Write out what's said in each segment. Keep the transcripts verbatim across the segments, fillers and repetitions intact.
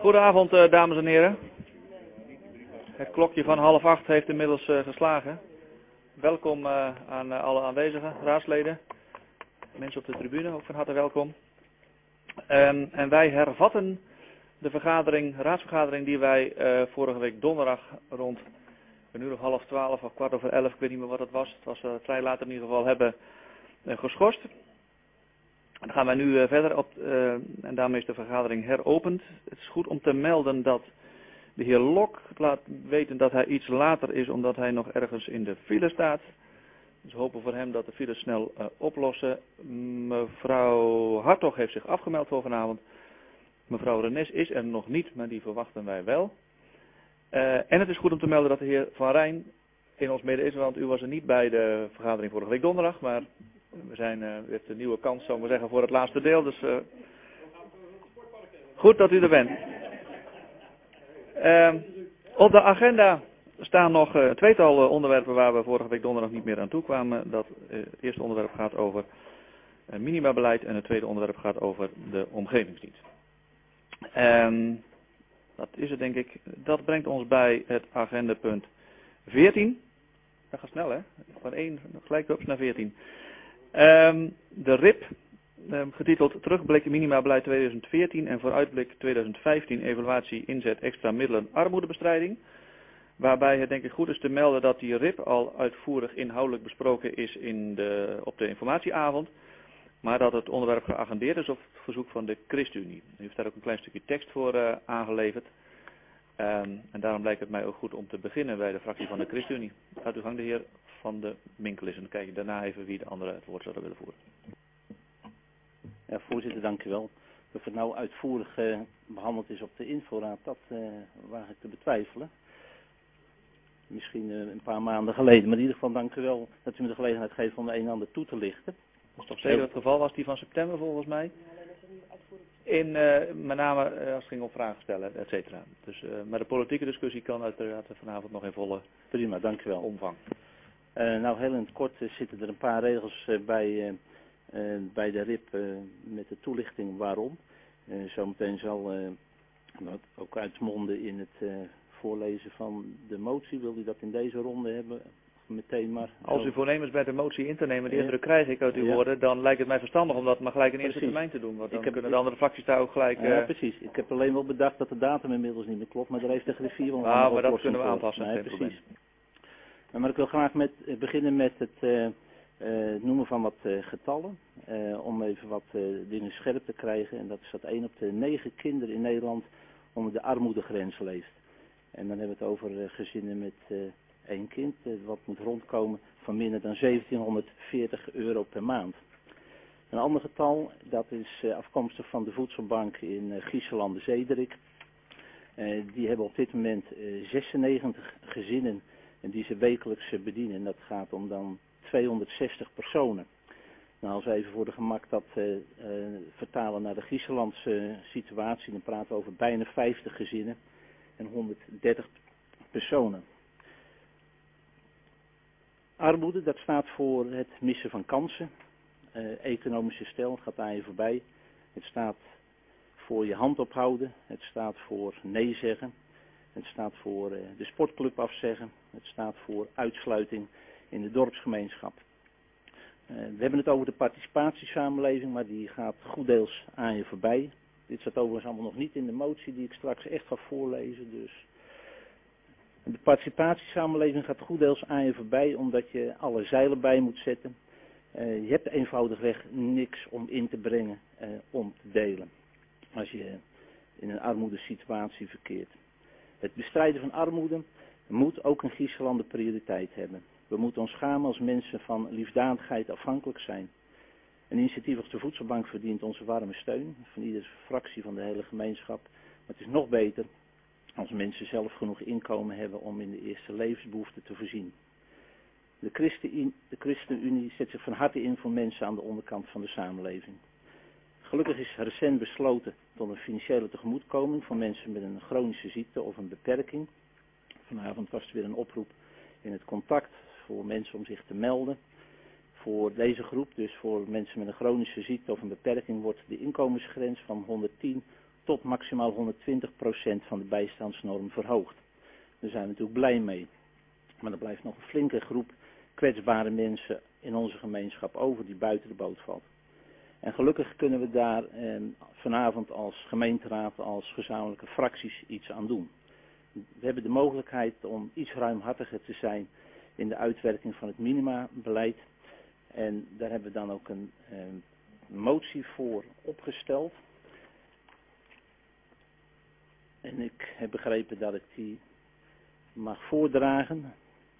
Goedenavond, uh, dames en heren. Het klokje van half acht heeft inmiddels uh, geslagen. Welkom uh, aan uh, alle aanwezigen, raadsleden, mensen op de tribune, ook van harte welkom. Um, en wij hervatten de vergadering, raadsvergadering die wij uh, vorige week donderdag rond een uur of half twaalf of kwart over elf, ik weet niet meer wat het was, het was uh, vrij laat in ieder geval, hebben uh, geschorst. Dan gaan wij nu uh, verder op, uh, en daarmee is de vergadering heropend. Het is goed om te melden dat de heer Lok laat weten dat hij iets later is omdat hij nog ergens in de file staat. Dus we hopen voor hem dat de files snel uh, oplossen. Mevrouw Hartog heeft zich afgemeld voor vanavond. Mevrouw Renes is er nog niet, maar die verwachten wij wel. Uh, en het is goed om te melden dat de heer Van Rijn in ons midden is, want u was er niet bij de vergadering vorige week donderdag, maar we zijn, uh, u heeft een nieuwe kans, zou ik maar zeggen, voor het laatste deel. Dus uh, goed dat u er bent. Uh, op de agenda staan nog uh, een tweetal uh, onderwerpen waar we vorige week donderdag niet meer aan toe kwamen. Dat, uh, het eerste onderwerp gaat over uh, minimabeleid en het tweede onderwerp gaat over de omgevingsdienst. Um, dat is het denk ik. Dat brengt ons bij het agendapunt veertien. Dat gaat snel hè, van één gelijk op naar veertien. Um, de R I P, um, getiteld Terugblik minimabeleid tweeduizend veertien en vooruitblik tweeduizend vijftien evaluatie inzet extra middelen armoedebestrijding. Waarbij het denk ik goed is te melden dat die R I P al uitvoerig inhoudelijk besproken is in de, op de informatieavond. Maar dat het onderwerp geagendeerd is op verzoek van de ChristenUnie. U heeft daar ook een klein stukje tekst voor uh, aangeleverd. Um, en daarom lijkt het mij ook goed om te beginnen bij de fractie van de ChristenUnie. Gaat uw gang de heer Van de Minkel is. En dan kijk ik daarna even wie de anderen het woord zouden willen voeren. Ja, voorzitter, dank u wel. Of het nou uitvoerig uh, behandeld is op de inforaad, dat uh, waag ik te betwijfelen. Misschien uh, een paar maanden geleden, maar in ieder geval dank u wel dat u me de gelegenheid geeft om de een en ander toe te lichten. Dat is toch zeker het geval, was die van september volgens mij? In, uh, met name uh, als het ging om vragen stellen, et cetera. Dus, uh, maar de politieke discussie kan uiteraard vanavond nog in volle Prima, dank u wel. omvang. Uh, nou, heel in het kort uh, zitten er een paar regels uh, bij, uh, uh, bij de R I P uh, met de toelichting waarom. Uh, zometeen zal uh, dat ook uitmonden in het uh, voorlezen van de motie. Wil u dat in deze ronde hebben? Meteen maar. Als u voornemens bent de motie in te nemen, die indruk krijg ik uit uw ja. woorden, dan lijkt het mij verstandig om dat maar gelijk in eerste termijn te doen. Want dan heb, kunnen de andere fracties daar ook gelijk... Uh... Ja, precies. Ik heb alleen wel bedacht dat de datum inmiddels niet meer klopt, maar daar heeft de griffier wel een ah, maar dat kunnen we aanpassen. Nee, precies. Maar, maar ik wil graag met, uh, beginnen met het uh, uh, noemen van wat uh, getallen, uh, om even wat uh, dingen scherp te krijgen. En dat is dat één op de negen kinderen in Nederland onder de armoedegrens leeft. En dan hebben we het over uh, gezinnen met... Uh, één kind, wat moet rondkomen van minder dan zeventienhonderdveertig euro per maand. Een ander getal, dat is afkomstig van de voedselbank in Giesselande-Zederik. Die hebben op dit moment zesennegentig gezinnen en die ze wekelijks bedienen. En dat gaat om dan tweehonderdzestig personen. Nou, als we even voor de gemak dat uh, uh, vertalen naar de Giesselandse situatie, dan praten we over bijna vijftig gezinnen en honderddertig personen. Armoede, dat staat voor het missen van kansen. Uh, economische stel gaat aan je voorbij. Het staat voor je hand ophouden. Het staat voor nee zeggen. Het staat voor uh, de sportclub afzeggen. Het staat voor uitsluiting in de dorpsgemeenschap. Uh, we hebben het over de participatiesamenleving, maar die gaat goeddeels aan je voorbij. Dit staat overigens allemaal nog niet in de motie die ik straks echt ga voorlezen, dus... De participatiesamenleving gaat goeddeels aan je voorbij omdat je alle zeilen bij moet zetten. Uh, je hebt eenvoudigweg niks om in te brengen, uh, om te delen. Als je in een armoedesituatie verkeert. Het bestrijden van armoede moet ook in Giesselande prioriteit hebben. We moeten ons schamen als mensen van liefdadigheid afhankelijk zijn. Een initiatief als de Voedselbank verdient onze warme steun. Van iedere fractie van de hele gemeenschap. Maar het is nog beter als mensen zelf genoeg inkomen hebben om in de eerste levensbehoeften te voorzien. De ChristenUnie, de ChristenUnie zet zich van harte in voor mensen aan de onderkant van de samenleving. Gelukkig is recent besloten tot een financiële tegemoetkoming voor mensen met een chronische ziekte of een beperking. Vanavond was er weer een oproep in het contact voor mensen om zich te melden. Voor deze groep, dus voor mensen met een chronische ziekte of een beperking, wordt de inkomensgrens van honderdtien tot maximaal honderdtwintig procent van de bijstandsnorm verhoogd. Daar zijn we natuurlijk blij mee. Maar er blijft nog een flinke groep kwetsbare mensen in onze gemeenschap over die buiten de boot valt. En gelukkig kunnen we daar eh, vanavond als gemeenteraad, als gezamenlijke fracties iets aan doen. We hebben de mogelijkheid om iets ruimhartiger te zijn in de uitwerking van het minimabeleid. En daar hebben we dan ook een eh, motie voor opgesteld. En ik heb begrepen dat ik die mag voordragen.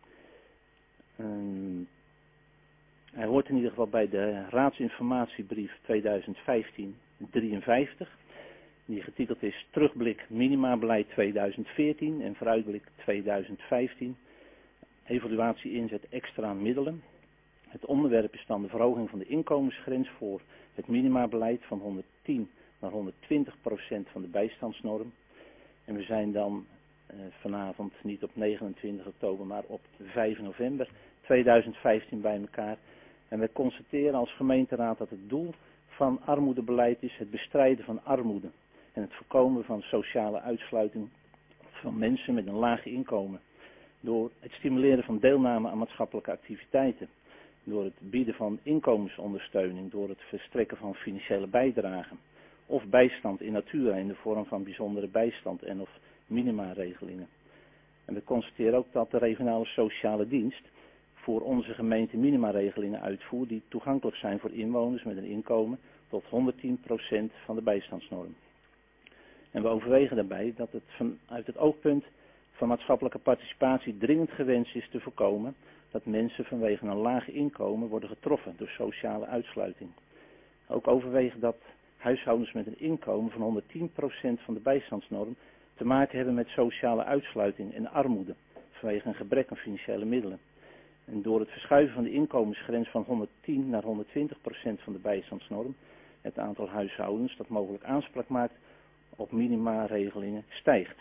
Um, hij hoort in ieder geval bij de raadsinformatiebrief tweeduizend vijftien drieënvijftig. Die getiteld is Terugblik minimabeleid tweeduizend veertien en vooruitblik tweeduizend vijftien. Evaluatie inzet extra middelen. Het onderwerp is dan de verhoging van de inkomensgrens voor het minimabeleid van honderdtien naar honderdtwintig procent van de bijstandsnorm. En we zijn dan uh, vanavond niet op negenentwintig oktober, maar op vijf november tweeduizend vijftien bij elkaar. En wij constateren als gemeenteraad dat het doel van armoedebeleid is het bestrijden van armoede. En het voorkomen van sociale uitsluiting van mensen met een laag inkomen. Door het stimuleren van deelname aan maatschappelijke activiteiten. Door het bieden van inkomensondersteuning. Door het verstrekken van financiële bijdragen. Of bijstand in natura in de vorm van bijzondere bijstand en of minimaregelingen. En we constateren ook dat de regionale sociale dienst voor onze gemeente minimaregelingen uitvoert die toegankelijk zijn voor inwoners met een inkomen tot honderdtien procent van de bijstandsnorm. En we overwegen daarbij dat het vanuit het oogpunt van maatschappelijke participatie dringend gewenst is te voorkomen dat mensen vanwege een laag inkomen worden getroffen door sociale uitsluiting. Ook overwegen dat huishoudens met een inkomen van honderdtien procent van de bijstandsnorm te maken hebben met sociale uitsluiting en armoede vanwege een gebrek aan financiële middelen. En door het verschuiven van de inkomensgrens van honderdtien naar honderdtwintig procent van de bijstandsnorm, het aantal huishoudens dat mogelijk aanspraak maakt op minimaregelingen stijgt.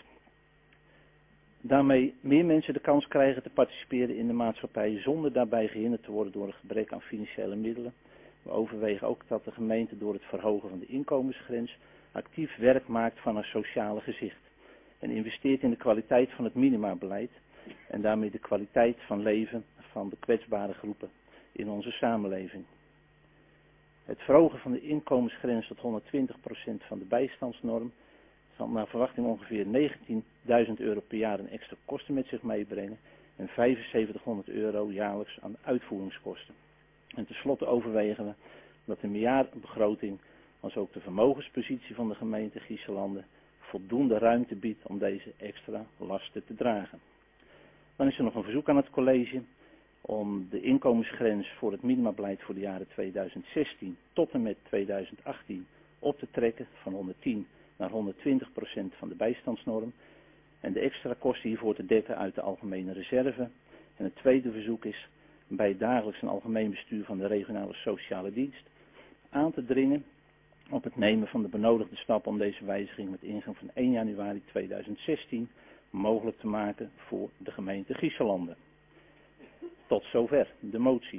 Daarmee meer mensen de kans krijgen te participeren in de maatschappij zonder daarbij gehinderd te worden door een gebrek aan financiële middelen. We overwegen ook dat de gemeente door het verhogen van de inkomensgrens actief werk maakt van een sociale gezicht. En investeert in de kwaliteit van het minimabeleid en daarmee de kwaliteit van leven van de kwetsbare groepen in onze samenleving. Het verhogen van de inkomensgrens tot honderdtwintig procent van de bijstandsnorm zal naar verwachting ongeveer negentienduizend euro per jaar een extra kosten met zich meebrengen en vijfenzeventighonderd euro jaarlijks aan uitvoeringskosten. En tenslotte overwegen we dat de meerjarenbegroting als ook de vermogenspositie van de gemeente Giesselanden voldoende ruimte biedt om deze extra lasten te dragen. Dan is er nog een verzoek aan het college om de inkomensgrens voor het minimabeleid voor de jaren tweeduizend zestien tot en met tweeduizend achttien op te trekken van honderdtien naar honderdtwintig procent van de bijstandsnorm en de extra kosten hiervoor te dekken uit de algemene reserve. En het tweede verzoek is bij het dagelijks en algemeen bestuur van de regionale sociale dienst aan te dringen op het nemen van de benodigde stappen om deze wijziging met ingang van één januari tweeduizend zestien mogelijk te maken voor de gemeente Giesselanden. Tot zover de motie.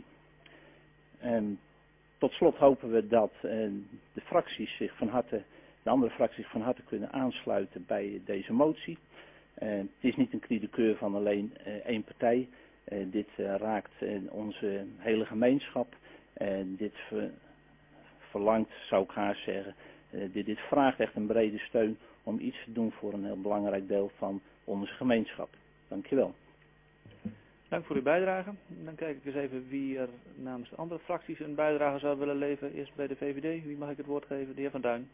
En tot slot hopen we dat eh, de fracties zich van harte, de andere fracties van harte kunnen aansluiten bij deze motie. Uh, het is niet een cri de coeur van alleen uh, één partij. Uh, dit uh, raakt uh, onze hele gemeenschap. Uh, dit ver, verlangt, zou ik haast zeggen, uh, dit, dit vraagt echt een brede steun om iets te doen voor een heel belangrijk deel van onze gemeenschap. Dankjewel. Dank voor uw bijdrage. Dan kijk ik eens even wie er namens de andere fracties een bijdrage zou willen leveren. Eerst bij de V V D. Wie mag ik het woord geven? De heer Van Duin.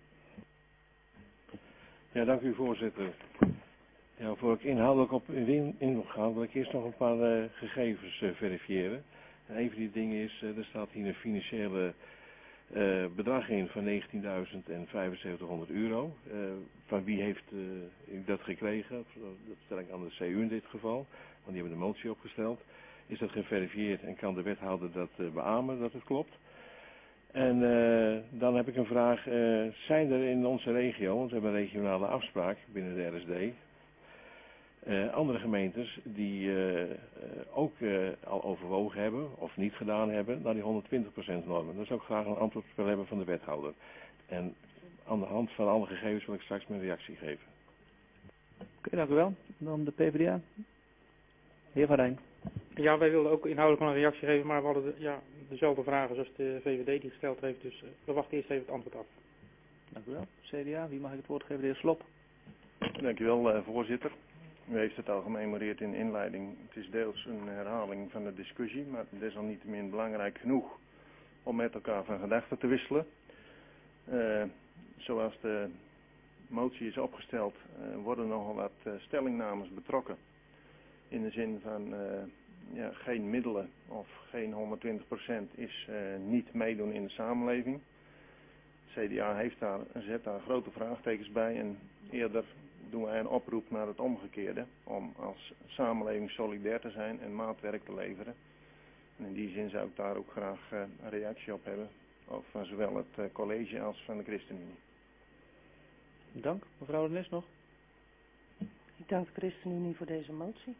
Ja, dank u voorzitter. Ja, voor ik inhoudelijk op in, in ga, wil ik eerst nog een paar uh, gegevens uh, verifiëren. En een van die dingen is, uh, er staat hier een financiële uh, bedrag in van negentienduizend vijfenzeventighonderd euro. Uh, van wie heeft uh, u dat gekregen? Dat stel ik aan de C U in dit geval, want die hebben de motie opgesteld. Is dat geverifieerd en kan de wethouder dat uh, beamen dat het klopt? En uh, dan heb ik een vraag. Uh, zijn er in onze regio, want we hebben een regionale afspraak binnen de R S D, uh, andere gemeentes die uh, uh, ook uh, al overwogen hebben of niet gedaan hebben naar die honderdtwintig procent normen? Daar zou ik graag een antwoord op hebben van de wethouder. En aan de hand van alle gegevens wil ik straks mijn reactie geven. Oké, okay, dank u wel. Dan de P v d A. Heer Van Rijn. Ja, wij wilden ook inhoudelijk wel een reactie geven, maar we hadden de, ja, dezelfde vragen zoals de V V D die gesteld heeft, dus uh, we wachten eerst even het antwoord af. Dank u wel. C D A, wie mag ik het woord geven? De heer Slop. Dank u wel, uh, voorzitter. U heeft het al gememoreerd in de inleiding. Het is deels een herhaling van de discussie, maar desalniettemin belangrijk genoeg om met elkaar van gedachten te wisselen. Uh, zoals de motie is opgesteld, uh, worden nogal wat uh, stellingnames betrokken. In de zin van uh, ja, geen middelen of geen honderdtwintig procent is uh, niet meedoen in de samenleving. C D A heeft daar, zet daar grote vraagtekens bij en eerder doen wij een oproep naar het omgekeerde. Om als samenleving solidair te zijn en maatwerk te leveren. En in die zin zou ik daar ook graag uh, een reactie op hebben. Of van zowel het uh, college als van de ChristenUnie. Dank. Mevrouw de Nis nog. Ik dank de ChristenUnie voor deze motie.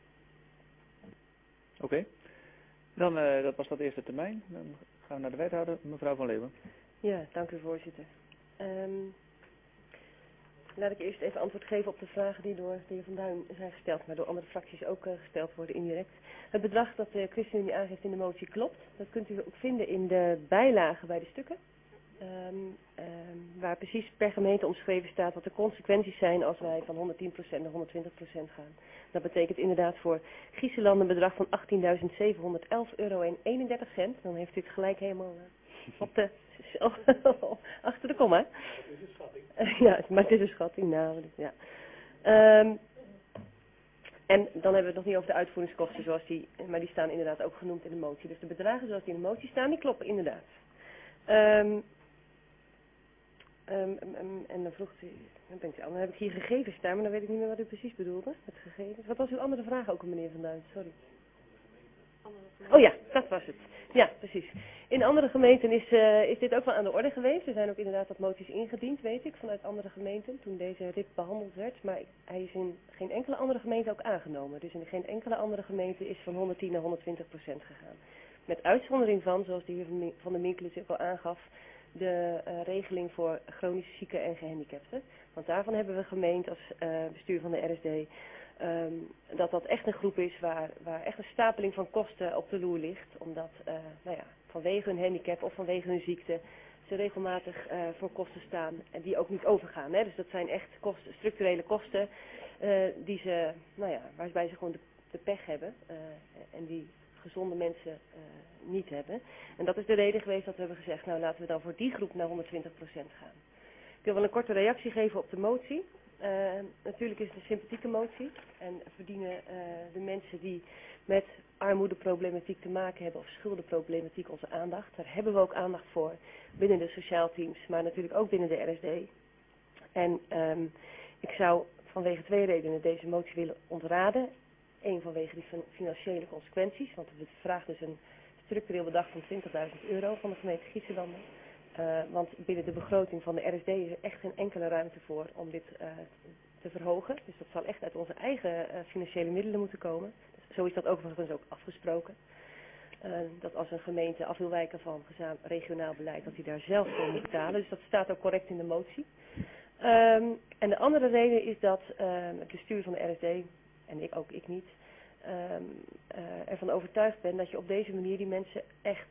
Oké. Okay. Dan, uh, dat was dat eerste termijn. Dan gaan we naar de wethouder, mevrouw Van Leeuwen. Ja, dank u voorzitter. Um, laat ik eerst even antwoord geven op de vragen die door de heer Van Duin zijn gesteld, maar door andere fracties ook uh, gesteld worden indirect. Het bedrag dat de ChristenUnie aangeeft in de motie klopt. Dat kunt u ook vinden in de bijlagen bij de stukken. Um, um, waar precies per gemeente omschreven staat wat de consequenties zijn als wij van honderdtien procent naar honderdtwintig procent gaan. Dat betekent inderdaad voor Griezenland een bedrag van achttienduizend zevenhonderdelf euro en eenendertig cent. Dan heeft u het gelijk helemaal uh, op de, achter de komma. Het is een schatting. Uh, ja, maar het is een schatting. Nou, ja. Um, en dan hebben we het nog niet over de uitvoeringskosten, zoals die, maar die staan inderdaad ook genoemd in de motie. Dus de bedragen zoals die in de motie staan, die kloppen inderdaad. Um, Um, um, en dan vroeg u, dan denkt u, dan heb ik hier gegevens staan, maar dan weet ik niet meer wat u precies bedoelde, met gegevens. Wat was uw andere vraag ook, meneer Van Duin? Sorry. Oh ja, dat was het. Ja, precies. In andere gemeenten is, uh, is dit ook wel aan de orde geweest. Er zijn ook inderdaad wat moties ingediend, weet ik, vanuit andere gemeenten, toen deze R I P behandeld werd. Maar hij is in geen enkele andere gemeente ook aangenomen. Dus in geen enkele andere gemeente is van honderdtien naar honderdtwintig procent gegaan. Met uitzondering van, zoals de heer Van der Minkelen ook al aangaf, de uh, regeling voor chronisch zieken en gehandicapten. Want daarvan hebben we gemeend als uh, bestuur van de R S D um, dat dat echt een groep is waar, waar echt een stapeling van kosten op de loer ligt. Omdat uh, nou ja, vanwege hun handicap of vanwege hun ziekte ze regelmatig uh, voor kosten staan en die ook niet overgaan. Hè? Dus dat zijn echt kosten, structurele kosten uh, die ze, nou ja, waarbij ze gewoon de, de pech hebben uh, en die gezonde mensen uh, niet hebben. En dat is de reden geweest dat we hebben gezegd, nou laten we dan voor die groep naar honderdtwintig procent gaan. Ik wil wel een korte reactie geven op de motie. Uh, natuurlijk is het een sympathieke motie en verdienen uh, de mensen die met armoedeproblematiek te maken hebben of schuldenproblematiek onze aandacht. Daar hebben we ook aandacht voor binnen de sociaalteams, maar natuurlijk ook binnen de R S D. En um, ik zou vanwege twee redenen deze motie willen ontraden. Eén vanwege die financiële consequenties, want we vragen dus een structureel bedrag van twintigduizend euro van de gemeente Griezenlanden. Uh, want binnen de begroting van de R S D is er echt geen enkele ruimte voor om dit uh, te verhogen. Dus dat zal echt uit onze eigen uh, financiële middelen moeten komen. Dus zo is dat overigens ook afgesproken. Uh, dat als een gemeente af wil wijken van regionaal beleid, dat hij daar zelf voor moet betalen. Dus dat staat ook correct in de motie. Um, en de andere reden is dat uh, het bestuur van de R S D, en ik ook ik niet, um, uh, ervan overtuigd ben dat je op deze manier die mensen echt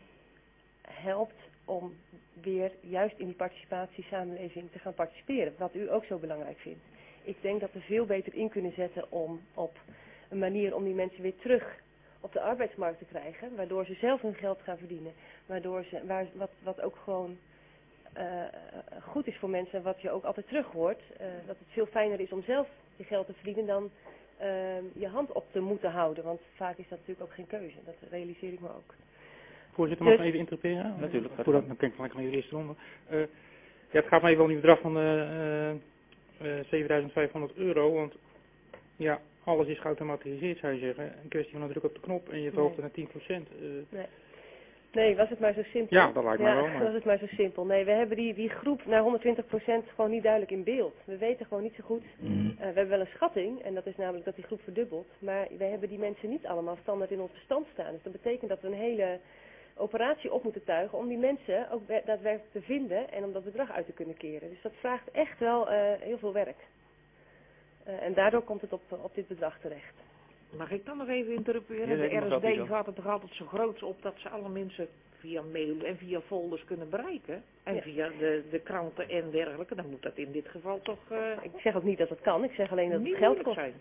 helpt om weer juist in die participatiesamenleving te gaan participeren. Wat u ook zo belangrijk vindt. Ik denk dat we veel beter in kunnen zetten om op een manier om die mensen weer terug op de arbeidsmarkt te krijgen. Waardoor ze zelf hun geld gaan verdienen. Waardoor ze, waar, wat, wat ook gewoon uh, goed is voor mensen. Wat je ook altijd terug hoort. Uh, dat het veel fijner is om zelf je geld te verdienen dan uh, je hand op te moeten houden. Want vaak is dat natuurlijk ook geen keuze. Dat realiseer ik me ook. Voorzitter, mag ik Dus, even interpreteren? Natuurlijk. Voordat, dan kan ik gelijk naar de eerste ronde. Uh, ja, het gaat mij wel om die bedrag van uh, uh, zevenduizend vijfhonderd euro, want ja, alles is geautomatiseerd, zou je zeggen. Een kwestie van een druk op de knop en je verhoogt het naar tien procent. Uh, nee. nee, was het maar zo simpel. Ja, dat lijkt mij ja, wel. Maar... was het maar zo simpel. Nee, we hebben die, die groep naar honderdtwintig procent gewoon niet duidelijk in beeld. We weten gewoon niet zo goed. Uh, we hebben wel een schatting, en dat is namelijk dat die groep verdubbelt. Maar we hebben die mensen niet allemaal standaard in ons bestand staan. Dus dat betekent dat we een hele operatie op moeten tuigen om die mensen ook daadwerkelijk te vinden en om dat bedrag uit te kunnen keren. Dus dat vraagt echt wel uh, heel veel werk. Uh, en daardoor komt het op, op dit bedrag terecht. Mag ik dan nog even interruperen? Ja, de R S D zo. gaat er toch altijd zo groot op dat ze alle mensen via mail en via folders kunnen bereiken? En ja. via de, de kranten en dergelijke, dan moet dat in dit geval toch... Uh, ik zeg ook niet dat het kan, ik zeg alleen dat het geld kost. Zijn.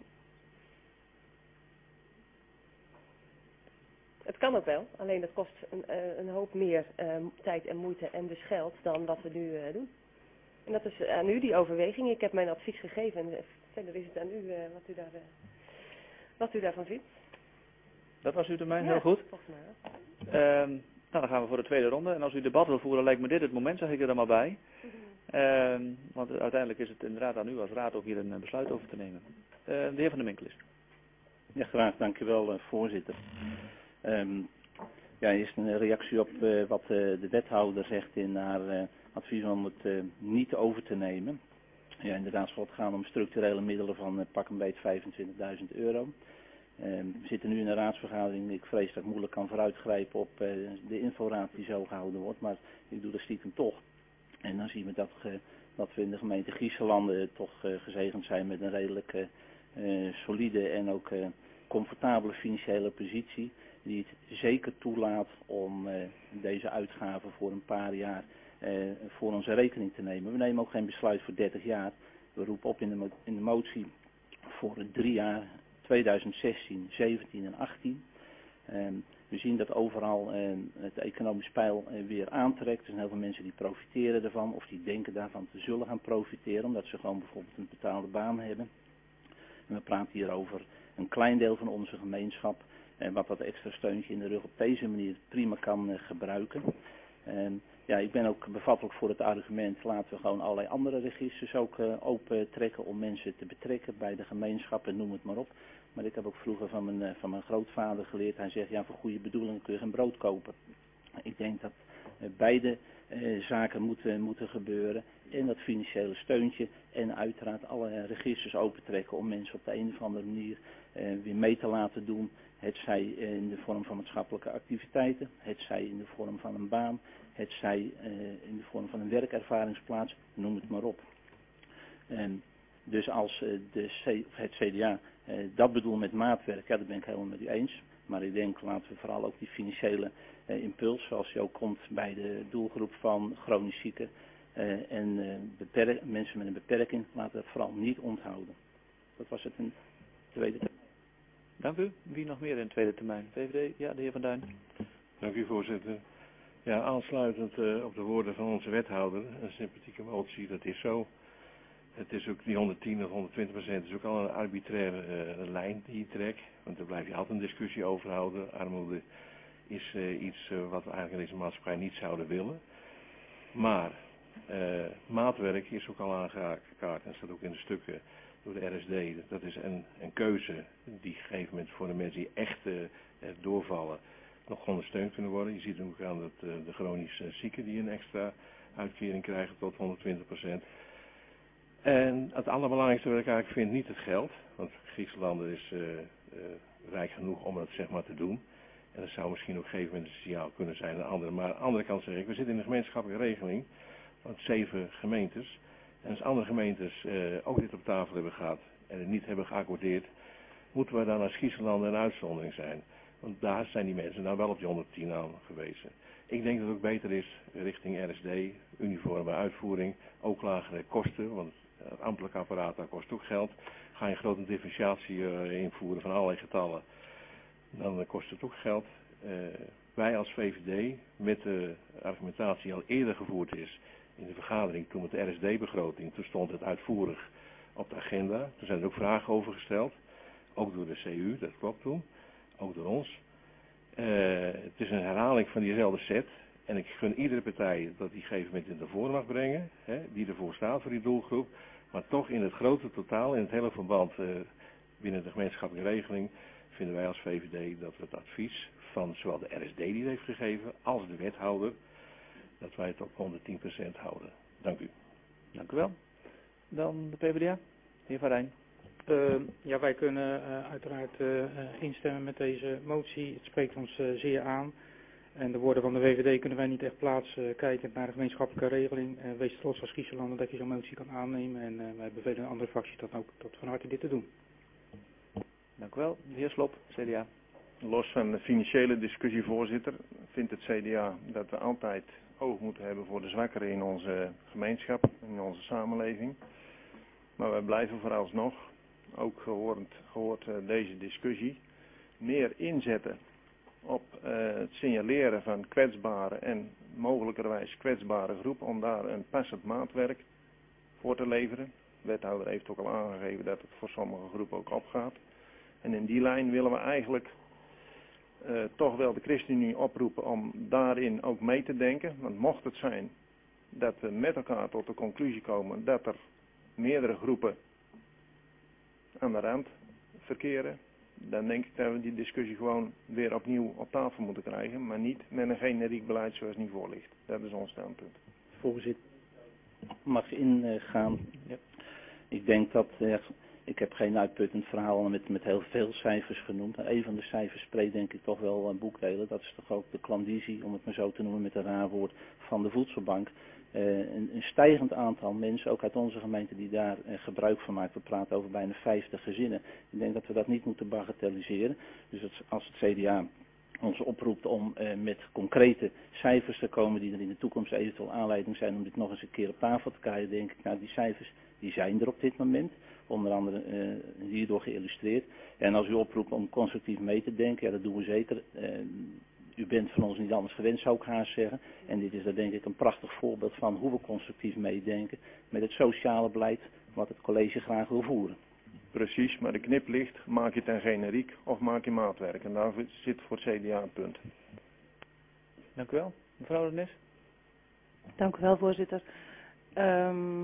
Het kan ook wel, alleen dat kost een, uh, een hoop meer uh, tijd en moeite en dus geld dan wat we nu uh, doen. En dat is aan u die overweging. Ik heb mijn advies gegeven en uh, verder is het aan u uh, wat, u daar, uh, wat u daarvan vindt. Dat was uw termijn, ja, heel goed. Volgens mij wel. Um, nou, dan gaan we voor de tweede ronde. En als u debat wil voeren, lijkt me dit het moment, zeg ik er dan maar bij. Mm-hmm. um, want uiteindelijk is het inderdaad aan u als raad ook hier een besluit over te nemen. Uh, de heer Van der Winkel is. Ja, graag. Dank u wel, uh, voorzitter. Um, ja, eerst een reactie op uh, wat uh, de wethouder zegt in haar uh, advies om het uh, niet over te nemen. Ja, inderdaad zal het gaan om structurele middelen van uh, pak een beet vijfentwintigduizend euro. Um, we zitten nu in een raadsvergadering. Ik vrees dat ik moeilijk kan vooruitgrijpen op uh, de inforaad die zo gehouden wordt, maar ik doe dat stiekem toch. En dan zien we dat, uh, dat we in de gemeente Grieselanden toch uh, gezegend zijn met een redelijk uh, uh, solide en ook uh, comfortabele financiële positie, die het zeker toelaat om uh, deze uitgaven voor een paar jaar uh, voor onze rekening te nemen. We nemen ook geen besluit voor dertig jaar. We roepen op in de, mo in de motie voor drie jaar, tweeduizend zestien, zeventien en achttien. Um, we zien dat overal uh, het economisch peil uh, weer aantrekt. Er zijn heel veel mensen die profiteren ervan of die denken daarvan te zullen gaan profiteren, omdat ze gewoon bijvoorbeeld een betaalde baan hebben. En we praten hier over een klein deel van onze gemeenschap, eh, wat dat extra steuntje in de rug op deze manier prima kan uh, gebruiken. Um, ja, ik ben ook bevattelijk voor het argument, laten we gewoon allerlei andere registers ook uh, open trekken om mensen te betrekken bij de gemeenschap en noem het maar op. Maar ik heb ook vroeger van mijn, uh, van mijn grootvader geleerd, hij zegt ja, voor goede bedoelingen kun je geen brood kopen. Ik denk dat uh, beide uh, zaken moeten, moeten gebeuren en dat financiële steuntje en uiteraard alle registers opentrekken om mensen op de een of andere manier uh, weer mee te laten doen. Het zij in de vorm van maatschappelijke activiteiten, het zij in de vorm van een baan, het zij uh, in de vorm van een werkervaringsplaats, noem het maar op. Um, dus als uh, de C, of het C D A uh, dat bedoelt met maatwerk, ja, dat ben ik helemaal met u eens. Maar ik denk, laten we vooral ook die financiële uh, impuls, zoals die ook komt bij de doelgroep van chronisch zieken uh, en uh, beperk, mensen met een beperking, laten we dat vooral niet onthouden. Dat was het een tweede termijn. Dank u. Wie nog meer in de tweede termijn? V V D? Ja, de heer Van Duin. Dank u, voorzitter. Ja, aansluitend uh, op de woorden van onze wethouder, een sympathieke motie, dat is zo. Het is ook die honderdtien of honderdtwintig procent is ook al een arbitraire uh, lijn die je trekt. Want daar blijf je altijd een discussie over houden. Armoede is uh, iets uh, wat we eigenlijk in deze maatschappij niet zouden willen. Maar uh, maatwerk is ook al aangekaart en staat ook in de stukken door de R S D. Dat is een, een keuze die gegeven moment voor de mensen die echt uh, doorvallen nog ondersteund kunnen worden. Je ziet ook aan dat uh, de chronisch uh, zieken die een extra uitkering krijgen tot honderdtwintig procent. En het allerbelangrijkste wat ik eigenlijk vind, niet het geld. Want Griekenland is uh, uh, rijk genoeg om dat zeg maar te doen. En dat zou misschien op een gegeven moment een signaal kunnen zijn aan anderen. Maar aan de andere kant zeg ik, we zitten in een gemeenschappelijke regeling van zeven gemeentes. En als andere gemeentes uh, ook dit op tafel hebben gehad en het niet hebben geaccordeerd, moeten we dan als Griekenland een uitzondering zijn. Want daar zijn die mensen nou wel op die honderdtien aan gewezen. Ik denk dat het ook beter is richting R S D, uniforme uitvoering, ook lagere kosten, want het ambtelijk apparaat dat kost ook geld. Ga je een grote differentiatie uh, invoeren van allerlei getallen, dan uh, kost het ook geld. Uh, wij als V V D, met de argumentatie die al eerder gevoerd is in de vergadering, toen met de R S D-begroting, toen stond het uitvoerig op de agenda. Toen zijn er ook vragen over gesteld, ook door de C U, dat klopt toen, ook door ons. Uh, het is een herhaling van diezelfde set. En ik gun iedere partij dat die gegeven moment in de voor mag brengen, hè, die ervoor staat voor die doelgroep. Maar toch in het grote totaal, in het hele verband uh, binnen de gemeenschappelijke regeling, vinden wij als V V D dat we het advies van zowel de R S D die het heeft gegeven, als de wethouder, dat wij het op honderdtien procent houden. Dank u. Dank u wel. Dan de P v d A, de heer Van Rijn. Uh, ja, wij kunnen uh, uiteraard uh, instemmen met deze motie. Het spreekt ons uh, zeer aan. En de woorden van de V V D kunnen wij niet echt plaatsen, uh, kijkend naar de gemeenschappelijke regeling. Uh, wees trots als Griezenland dat je zo'n motie kan aannemen. En uh, wij bevelen andere fracties dat ook tot van harte dit te doen. Dank u wel. De heer Slop, C D A. Los van de financiële discussie, voorzitter, vindt het C D A dat we altijd oog moeten hebben voor de zwakkeren in onze gemeenschap, in onze samenleving. Maar wij blijven vooralsnog, ook gehoord, gehoord uh, deze discussie, meer inzetten op uh, het signaleren van kwetsbare en mogelijkerwijs kwetsbare groepen om daar een passend maatwerk voor te leveren. De wethouder heeft ook al aangegeven dat het voor sommige groepen ook opgaat. En in die lijn willen we eigenlijk uh, toch wel de ChristenUnie oproepen om daarin ook mee te denken. Want mocht het zijn dat we met elkaar tot de conclusie komen dat er meerdere groepen aan de rand verkeren, dan denk ik dat we die discussie gewoon weer opnieuw op tafel moeten krijgen, maar niet met een generiek beleid zoals het nu voor ligt. Dat is ons standpunt. Voorzitter, mag ik ingaan? Ja. Ik denk dat, eh, ik heb geen uitputtend verhaal met, met heel veel cijfers genoemd. Maar een van de cijfers spreekt denk ik toch wel een boekdelen. Dat is toch ook de klandizie, om het maar zo te noemen met een raar woord, van de voedselbank. Uh, een, een stijgend aantal mensen, ook uit onze gemeente, die daar uh, gebruik van maken. We praten over bijna vijftig gezinnen. Ik denk dat we dat niet moeten bagatelliseren. Dus het, als het C D A ons oproept om uh, met concrete cijfers te komen die er in de toekomst eventueel aanleiding zijn om dit nog eens een keer op tafel te krijgen, denk ik, nou die cijfers die zijn er op dit moment. Onder andere uh, hierdoor geïllustreerd. En als u oproept om constructief mee te denken, ja dat doen we zeker. Uh, U bent van ons niet anders gewend, zou ik haast zeggen. En dit is daar denk ik een prachtig voorbeeld van hoe we constructief meedenken met het sociale beleid wat het college graag wil voeren. Precies, maar de knip ligt, maak je het een generiek of maak je maatwerk. En daar zit voor het C D A een punt. Dank u wel. Mevrouw de Nis. Dank u wel, voorzitter. Um,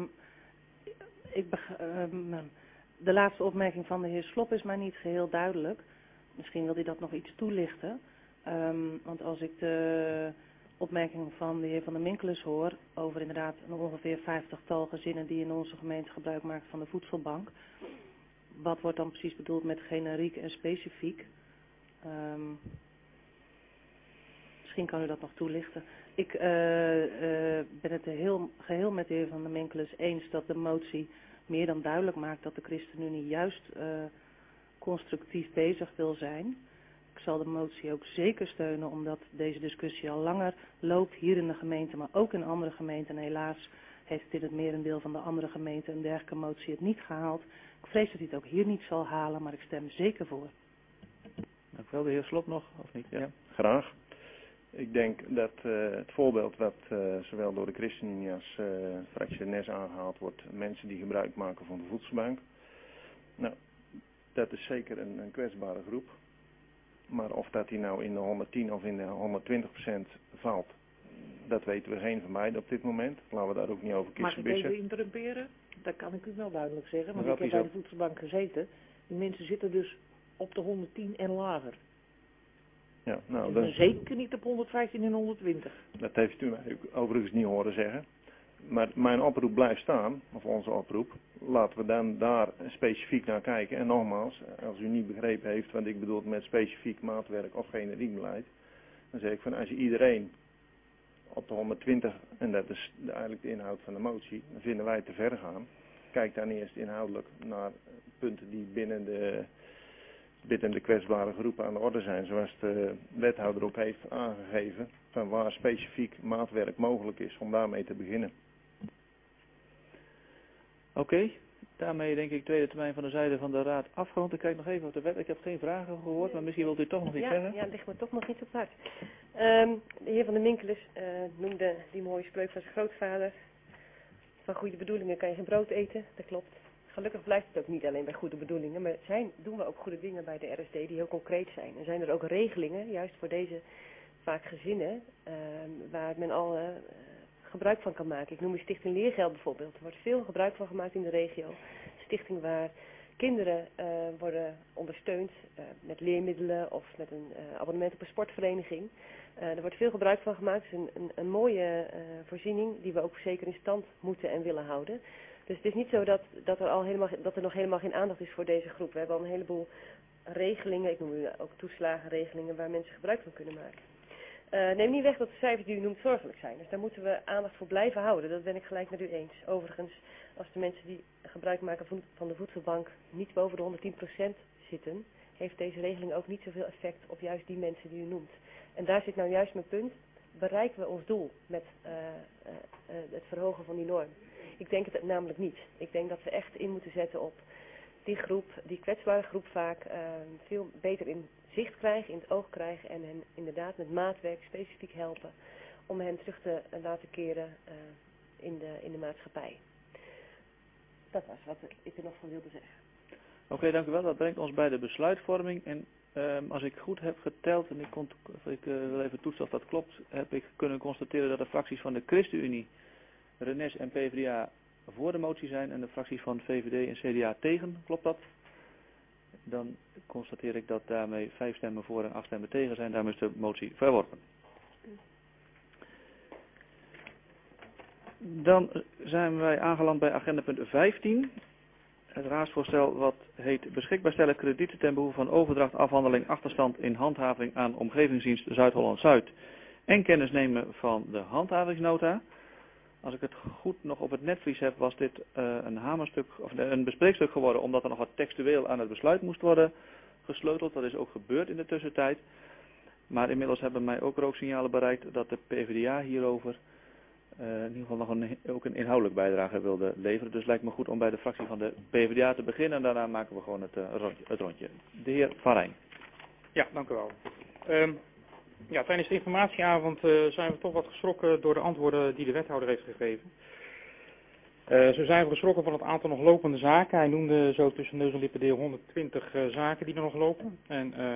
ik beg- um, de laatste opmerking van de heer Slop is mij niet geheel duidelijk. Misschien wil hij dat nog iets toelichten. Um, want als ik de opmerking van de heer Van der Minkeles hoor over inderdaad nog ongeveer vijftigtal gezinnen die in onze gemeente gebruik maken van de voedselbank. Wat wordt dan precies bedoeld met generiek en specifiek? Um, misschien kan u dat nog toelichten. Ik uh, uh, ben het heel, geheel met de heer Van der Minkeles eens dat de motie meer dan duidelijk maakt dat de ChristenUnie juist uh, constructief bezig wil zijn. Ik zal de motie ook zeker steunen omdat deze discussie al langer loopt hier in de gemeente, maar ook in andere gemeenten. En helaas heeft het in het merendeel van de andere gemeenten een dergelijke motie het niet gehaald. Ik vrees dat hij het ook hier niet zal halen, maar ik stem zeker voor. Dank u wel. De heer Slop nog, of niet? Ja, ja. Graag. Ik denk dat uh, het voorbeeld wat uh, zowel door de ChristenUnie als uh, fractie N E S aangehaald wordt, mensen die gebruik maken van de voedselbank. Nou, dat is zeker een, een kwetsbare groep. Maar of dat die nou in de honderdtien of in de honderdtwintig procent valt, dat weten we geen van beiden op dit moment. Laten we daar ook niet over kiezen. Mag ik even interrumperen? Dat kan ik u wel duidelijk zeggen, want ik heb bij de voedselbank gezeten. Die mensen zitten dus op de honderdtien en lager. Ja, nou, dan... Zeker niet op honderdvijftien en honderdtwintig. Dat heeft u mij overigens niet horen zeggen. Maar mijn oproep blijft staan, of onze oproep. Laten we dan daar specifiek naar kijken. En nogmaals, als u niet begrepen heeft wat ik bedoel met specifiek maatwerk of generiek beleid. Dan zeg ik van als je iedereen op de honderdtwintig, en dat is eigenlijk de inhoud van de motie, dan vinden wij te ver gaan. Kijk dan eerst inhoudelijk naar punten die binnen de, binnen de kwetsbare groepen aan de orde zijn. Zoals de wethouder ook heeft aangegeven, van waar specifiek maatwerk mogelijk is om daarmee te beginnen. Oké, okay, daarmee denk ik de tweede termijn van de zijde van de raad afgerond. Ik kijk nog even op de wet. Ik heb geen vragen gehoord, maar misschien wilt u toch nog iets ja, zeggen? Ja, ligt me toch nog iets op het hart. Um, de heer Van der Minkeles uh, noemde die mooie spreuk van zijn grootvader. Van goede bedoelingen kan je geen brood eten. Dat klopt. Gelukkig blijft het ook niet alleen bij goede bedoelingen, maar zijn, doen we ook goede dingen bij de R S D die heel concreet zijn. En zijn er ook regelingen, juist voor deze vaak gezinnen, uh, waar men al uh, gebruik van kan maken. Ik noem de Stichting Leergeld bijvoorbeeld. Er wordt veel gebruik van gemaakt in de regio. Stichting waar kinderen uh, worden ondersteund uh, met leermiddelen of met een uh, abonnement op een sportvereniging. Uh, er wordt veel gebruik van gemaakt. Het is een, een, een mooie uh, voorziening die we ook zeker in stand moeten en willen houden. Dus het is niet zo dat, dat, er al helemaal, dat er nog helemaal geen aandacht is voor deze groep. We hebben al een heleboel regelingen, ik noem nu ook toeslagenregelingen, waar mensen gebruik van kunnen maken. Uh, neem niet weg dat de cijfers die u noemt zorgelijk zijn. Dus daar moeten we aandacht voor blijven houden. Dat ben ik gelijk met u eens. Overigens, als de mensen die gebruik maken van de voedselbank niet boven de honderdtien procent zitten, heeft deze regeling ook niet zoveel effect op juist die mensen die u noemt. En daar zit nou juist mijn punt. Bereiken we ons doel met uh, uh, uh, het verhogen van die norm? Ik denk het namelijk niet. Ik denk dat we echt in moeten zetten op die groep, die kwetsbare groep vaak uh, veel beter in zicht krijgen, in het oog krijgen en hen inderdaad met maatwerk specifiek helpen om hen terug te uh, laten keren uh, in, de, in de maatschappij. Dat was wat ik er nog van wilde zeggen. Oké, okay, dank u wel. Dat brengt ons bij de besluitvorming. En um, als ik goed heb geteld, en ik, kon, ik uh, wil even toetsen of dat klopt, heb ik kunnen constateren dat de fracties van de ChristenUnie, Renesse en PvdA voor de motie zijn en de fracties van V V D en C D A tegen. Klopt dat? Dan constateer ik dat daarmee vijf stemmen voor en acht stemmen tegen zijn. Daarmee is de motie verworpen. Dan zijn wij aangeland bij agenda punt vijftien. Het raadsvoorstel wat heet beschikbaar stellen kredieten ten behoeve van overdracht, afhandeling, achterstand in handhaving aan Omgevingsdienst Zuid-Holland-Zuid en kennis nemen van de handhavingsnota. Als ik het goed nog op het netvlies heb, was dit uh, een hamerstuk of een bespreekstuk geworden, omdat er nog wat textueel aan het besluit moest worden gesleuteld. Dat is ook gebeurd in de tussentijd. Maar inmiddels hebben mij ook rooksignalen bereikt dat de PvdA hierover uh, in ieder geval nog een, ook een inhoudelijk bijdrage wilde leveren. Dus het lijkt me goed om bij de fractie van de PvdA te beginnen en daarna maken we gewoon het, uh, rondje, het rondje. De heer Van Rijn. Ja, dank u wel. Um, ja, tijdens de informatieavond uh, zijn we toch wat geschrokken door de antwoorden die de wethouder heeft gegeven. Uh, zo zijn we geschrokken van het aantal nog lopende zaken. Hij noemde zo tussen neus en lippen deel honderdtwintig uh, zaken die er nog lopen. En uh,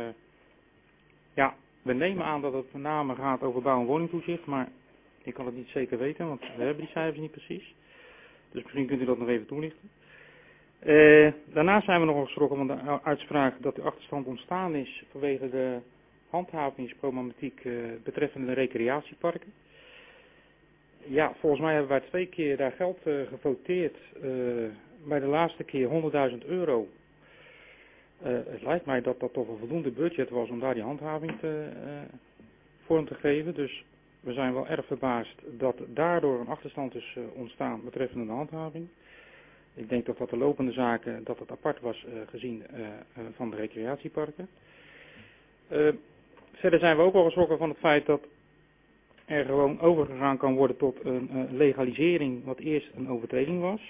ja, we nemen aan dat het met name gaat over bouw- en woningtoezicht, maar ik kan het niet zeker weten, want we hebben die cijfers niet precies. Dus misschien kunt u dat nog even toelichten. Uh, daarnaast zijn we nog geschrokken van de uitspraak dat de achterstand ontstaan is vanwege de handhavingsproblematiek uh, betreffende de recreatieparken. Ja, volgens mij hebben wij twee keer daar geld uh, gevoteerd. Uh, bij de laatste keer honderdduizend euro. Uh, het lijkt mij dat dat toch een voldoende budget was om daar die handhaving te, uh, vorm te geven. Dus we zijn wel erg verbaasd dat daardoor een achterstand is uh, ontstaan betreffende de handhaving. Ik denk dat dat de lopende zaken, dat het apart was uh, gezien uh, uh, van de recreatieparken. Uh, verder zijn we ook al geschrokken van het feit dat er gewoon overgegaan kan worden tot een uh, legalisering wat eerst een overtreding was.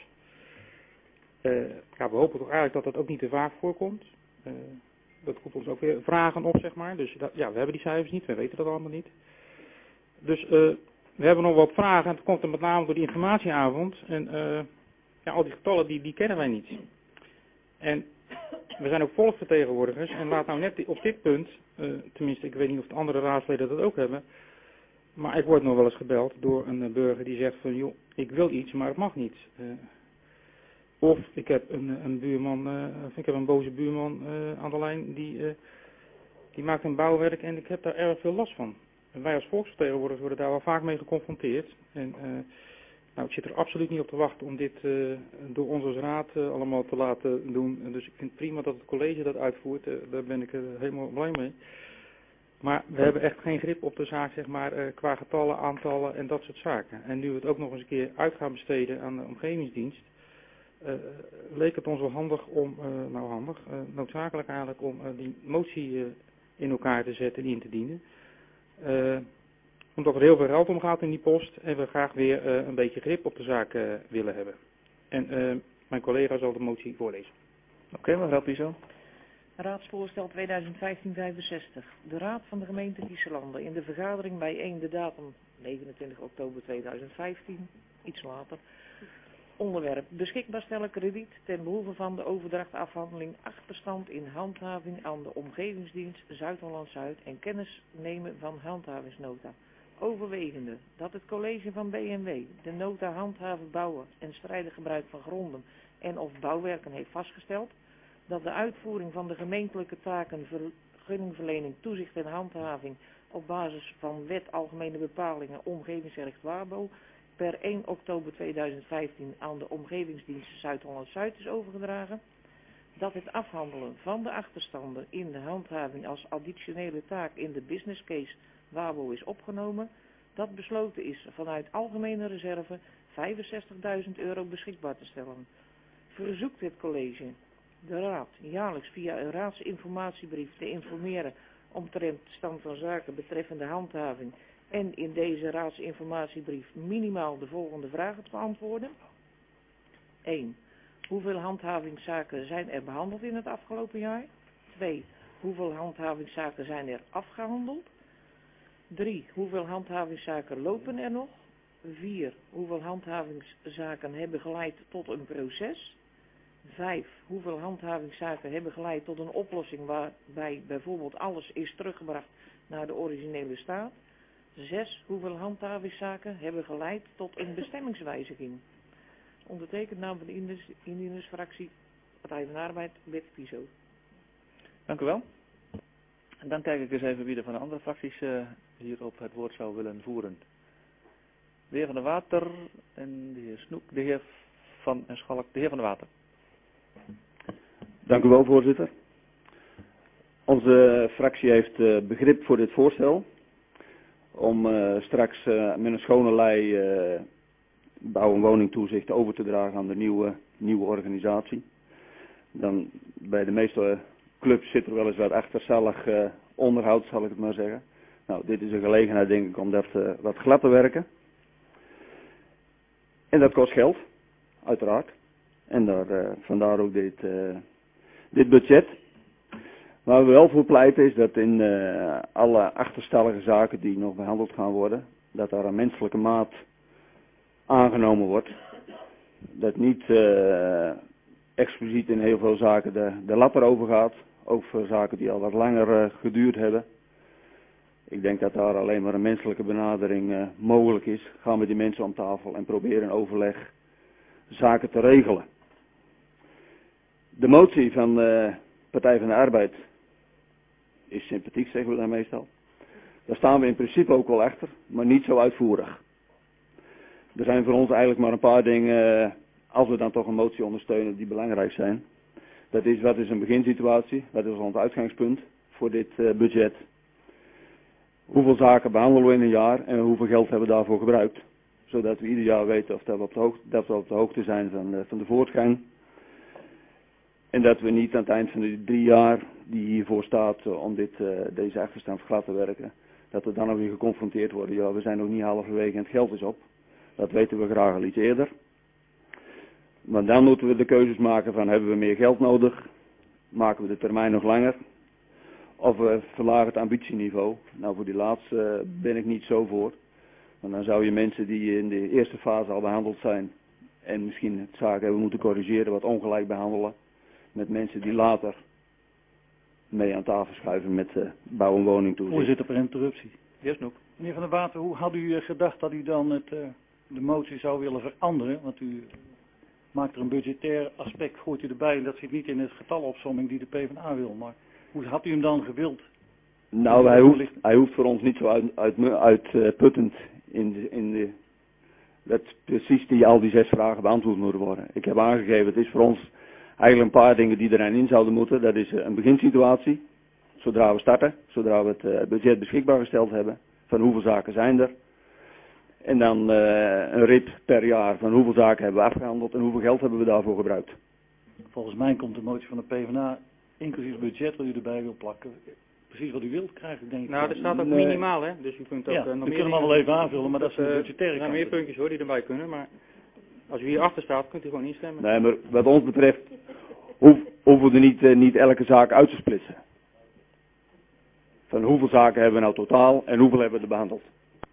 Uh, ja, we hopen toch eigenlijk dat dat ook niet te vaak voorkomt. Uh, dat komt ons ook weer vragen op, zeg maar. Dus dat, ja, we hebben die cijfers niet, we weten dat allemaal niet. Dus uh, we hebben nog wat vragen en het komt er met name door die informatieavond. En uh, ja, al die getallen die, die kennen wij niet. En we zijn ook volksvertegenwoordigers en laat nou net op dit punt, uh, tenminste ik weet niet of de andere raadsleden dat ook hebben, maar ik word nog wel eens gebeld door een uh, burger die zegt van joh, ik wil iets, maar het mag niet. Uh, of ik heb een, een buurman, uh, of ik heb een boze buurman uh, aan de lijn die, uh, die maakt een bouwwerk en ik heb daar erg veel last van. En wij als volksvertegenwoordigers worden daar wel vaak mee geconfronteerd. En uh, nou, ik zit er absoluut niet op te wachten om dit uh, door ons als raad uh, allemaal te laten doen. En dus ik vind het prima dat het college dat uitvoert, uh, daar ben ik uh, helemaal blij mee. Maar we hebben echt geen grip op de zaak, zeg maar, uh, qua getallen, aantallen en dat soort zaken. En nu we het ook nog eens een keer uit gaan besteden aan de omgevingsdienst, uh, leek het ons wel handig om, uh, nou handig, uh, noodzakelijk eigenlijk om uh, die motie uh, in elkaar te zetten en in te dienen. Uh, omdat er heel veel geld omgaat in die post en we graag weer uh, een beetje grip op de zaak uh, willen hebben. En uh, mijn collega zal de motie voorlezen. Oké, okay, mevrouw Piso. Raadsvoorstel tweeduizend vijftien vijfenzestig. De Raad van de gemeente Kieselanden in de vergadering bijeen de datum negenentwintig oktober tweeduizend vijftien, iets later. Onderwerp beschikbaar stellen krediet ten behoeve van de overdrachtafhandeling achterstand in handhaving aan de Omgevingsdienst Zuid-Holland-Zuid en kennis nemen van handhavingsnota. Overwegende dat het college van B M W de nota handhaven bouwen en strijdig gebruik van gronden en of bouwwerken heeft vastgesteld, dat de uitvoering van de gemeentelijke taken vergunningverlening, toezicht en handhaving op basis van wet algemene bepalingen omgevingsrecht Wabo per één oktober tweeduizend vijftien aan de Omgevingsdienst Zuid-Holland-Zuid is overgedragen. dat het afhandelen van de achterstanden in de handhaving als additionele taak in de business case WABO is opgenomen, dat besloten is vanuit algemene reserve vijfenzestigduizend euro beschikbaar te stellen. Verzoekt het college de raad jaarlijks via een raadsinformatiebrief te informeren omtrent de stand van zaken betreffende handhaving en in deze raadsinformatiebrief minimaal de volgende vragen te beantwoorden. één. Hoeveel handhavingszaken zijn er behandeld in het afgelopen jaar? twee. Hoeveel handhavingszaken zijn er afgehandeld? drie. Hoeveel handhavingszaken lopen er nog? vier. Hoeveel handhavingszaken hebben geleid tot een proces? vijf. Hoeveel handhavingszaken hebben geleid tot een oplossing waarbij bijvoorbeeld alles is teruggebracht naar de originele staat? zes. Hoeveel handhavingszaken hebben geleid tot een bestemmingswijziging? Ondertekend namens van de indienis, indienersfractie Partij van de Arbeid, Bert Piso. Dank u wel. En dan kijk ik eens even wie er van de andere fracties uh, hierop het woord zou willen voeren. De heer Van der Water en de heer Snoek, de heer Van en Schalk, de heer Van der Water. Dank u wel, voorzitter. Onze fractie heeft uh, begrip voor dit voorstel om uh, straks uh, met een schone lei uh, bouw- en woningtoezicht over te dragen aan de nieuwe, nieuwe organisatie. Dan bij de meeste clubs zit er wel eens wat achterstallig uh, onderhoud, zal ik het maar zeggen. Nou, dit is een gelegenheid, denk ik, om dat uh, wat glad te werken. En dat kost geld, uiteraard. En daar, uh, vandaar ook dit, uh, dit budget. Waar we wel voor pleiten is dat in uh, alle achterstallige zaken die nog behandeld gaan worden, dat daar een menselijke maat aangenomen wordt. Dat niet uh, expliciet in heel veel zaken de, de lat erover gaat. Ook voor zaken die al wat langer uh, geduurd hebben. Ik denk dat daar alleen maar een menselijke benadering uh, mogelijk is. Ga met die mensen om tafel en probeer in overleg zaken te regelen. De motie van de Partij van de Arbeid is sympathiek, zeggen we daar meestal. Daar staan we in principe ook wel achter, maar niet zo uitvoerig. Er zijn voor ons eigenlijk maar een paar dingen, als we dan toch een motie ondersteunen, die belangrijk zijn. Dat is, wat is een beginsituatie? Wat is ons uitgangspunt voor dit uh, budget? Hoeveel zaken behandelen we in een jaar en hoeveel geld hebben we daarvoor gebruikt? Zodat we ieder jaar weten of dat we op de hoogte, dat we op de hoogte zijn van, uh, van de voortgang. En dat we niet aan het eind van de drie jaar die hiervoor staat uh, om dit, uh, deze achterstand glad te werken, dat we dan nog weer geconfronteerd worden. Ja, we zijn nog niet halverwege en het geld is op. Dat weten we graag al iets eerder. Maar dan moeten we de keuzes maken van, hebben we meer geld nodig? Maken we de termijn nog langer? Of we verlagen het ambitieniveau? Nou, voor die laatste uh, ben ik niet zo voor. Want dan zou je mensen die in de eerste fase al behandeld zijn en misschien het zaken hebben moeten corrigeren, wat ongelijk behandelen. Met mensen die later mee aan tafel schuiven met uh, bouw- en woningtoezicht. Voorzitter, per interruptie. Yes, Noek. Meneer Van der Water, hoe had u uh, gedacht dat u dan het, uh, de motie zou willen veranderen? Want u maakt er een budgetair aspect, gooit u erbij en dat zit niet in het getalopsomming die de PvdA wil. Maar hoe had u hem dan gewild? Nou, hij hoeft, hij hoeft voor ons niet zo uitputtend uit, uit, uh, in de, in de, dat precies die, al die zes vragen beantwoord moeten worden. Ik heb aangegeven, het is voor ons eigenlijk een paar dingen die erin zouden moeten. Dat is uh, een beginsituatie, zodra we starten, zodra we het uh, budget beschikbaar gesteld hebben, van hoeveel zaken zijn er. En dan uh, een rit per jaar van hoeveel zaken hebben we afgehandeld en hoeveel geld hebben we daarvoor gebruikt. Volgens mij komt de motie van de PvdA, inclusief het budget wat u erbij wil plakken, precies wat u wilt krijgen, denk ik. Nou, er staat ook Nee. minimaal, hè. Dus u kunt ook Ja, uh, nog we meer kunnen hem wel even aanvullen, maar dat is een uh, budgettaire Er zijn kant. meer puntjes hoor die erbij kunnen, maar als u hier achter staat, kunt u gewoon instemmen. Nee, maar wat ons betreft hoef, hoeven we er niet, uh, niet elke zaak uit te splitsen. Van hoeveel zaken hebben we nou totaal en hoeveel hebben we er behandeld.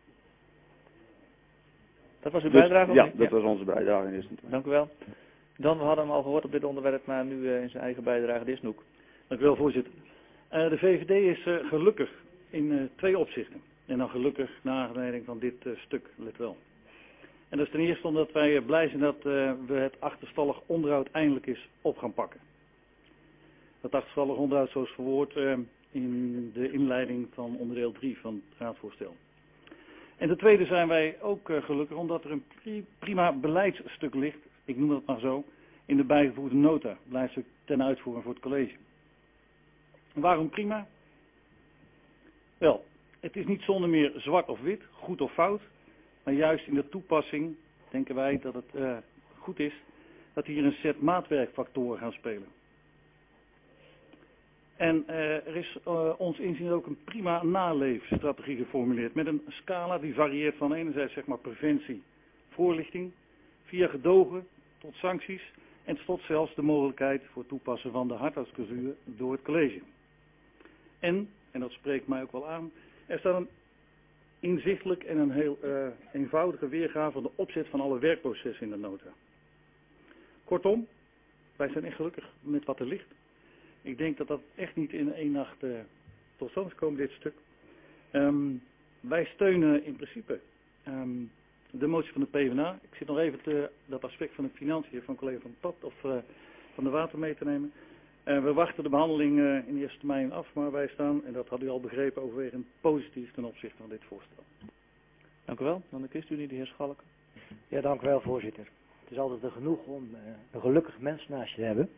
Dat was uw Dus, bijdrage? ja, of niet? dat was onze bijdrage in eerste instantie. Dank u wel. Dan, we hadden hem al gehoord op dit onderwerp, maar nu uh, in zijn eigen bijdrage, de heer Snoek. Dank u wel, voorzitter. Uh, de V V D is uh, gelukkig in uh, twee opzichten. En dan gelukkig naar aanleiding van dit uh, stuk, let wel. En dat is ten eerste omdat wij uh, blij zijn dat uh, we het achterstallig onderhoud eindelijk eens op gaan pakken. Dat achterstallig onderhoud zoals verwoord uh, in de inleiding van onderdeel drie van het raadsvoorstel. En ten tweede zijn wij ook uh, gelukkig omdat er een pri prima beleidsstuk ligt, ik noem dat maar zo, in de bijgevoegde nota, blijfstuk ten uitvoering voor het college. Waarom prima? Wel, het is niet zonder meer zwart of wit, goed of fout, maar juist in de toepassing denken wij dat het uh, goed is dat hier een set maatwerkfactoren gaan spelen. En uh, er is uh, ons inzien ook een prima naleefstrategie geformuleerd met een scala die varieert van enerzijds zeg maar preventie, voorlichting, via gedogen tot sancties en tot zelfs de mogelijkheid voor toepassen van de harthoudsclausule door het college. En, en dat spreekt mij ook wel aan, er staat een inzichtelijk en een heel uh, eenvoudige weergave van de opzet van alle werkprocessen in de nota. Kortom, wij zijn echt gelukkig met wat er ligt. Ik denk dat dat echt niet in één nacht uh, tot stand is gekomen, dit stuk. Um, wij steunen in principe um, de motie van de PvdA. Ik zit nog even te, dat aspect van de financiën van collega van Pat of uh, van de Water mee te nemen. Uh, we wachten de behandeling uh, in de eerste termijn af, maar wij staan, en dat had u al begrepen, overwegend positief ten opzichte van dit voorstel. Dank u wel. Dan de ChristenUnie, de heer Schalk. Ja, dank u wel, voorzitter. Het is altijd een genoeg om uh, een gelukkig mens naast je te hebben.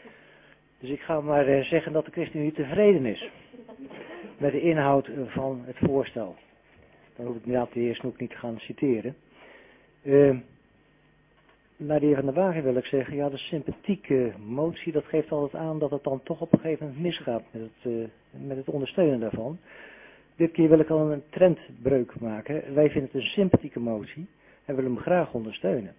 Dus ik ga maar uh, zeggen dat de ChristenUnie tevreden is met de inhoud uh, van het voorstel. Dan hoef ik inderdaad de heer Snoek niet te gaan citeren. Uh, naar de heer Van der Wagen wil ik zeggen, ja, de sympathieke motie, dat geeft altijd aan dat het dan toch op een gegeven moment misgaat met het, uh, met het ondersteunen daarvan. Dit keer wil ik al een trendbreuk maken. Wij vinden het een sympathieke motie en willen hem graag ondersteunen.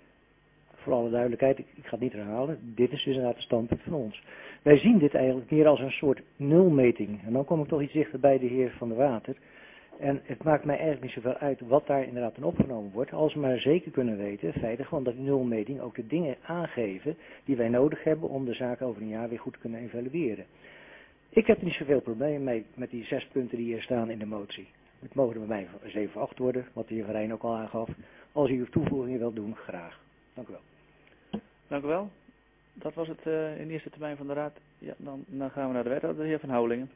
Voor alle duidelijkheid, ik, ik ga het niet herhalen, dit is dus inderdaad het standpunt van ons. Wij zien dit eigenlijk meer als een soort nulmeting. En dan kom ik toch iets dichter bij de heer Van der Water. En het maakt mij eigenlijk niet zoveel uit wat daar inderdaad in opgenomen wordt. Als we maar zeker kunnen weten, feitelijk, gewoon dat die nulmeting ook de dingen aangeven die wij nodig hebben om de zaak over een jaar weer goed te kunnen evalueren. Ik heb er niet zoveel problemen mee met die zes punten die hier staan in de motie. Het mogen er bij mij zeven of acht worden, wat de heer Van Rijn ook al aangaf. Als u toevoegingen wilt doen, graag. Dank u wel. Dank u wel. Dat was het uh, in de eerste termijn van de raad. Ja, dan, dan gaan we naar de wethouder, de heer Van Houwelingen.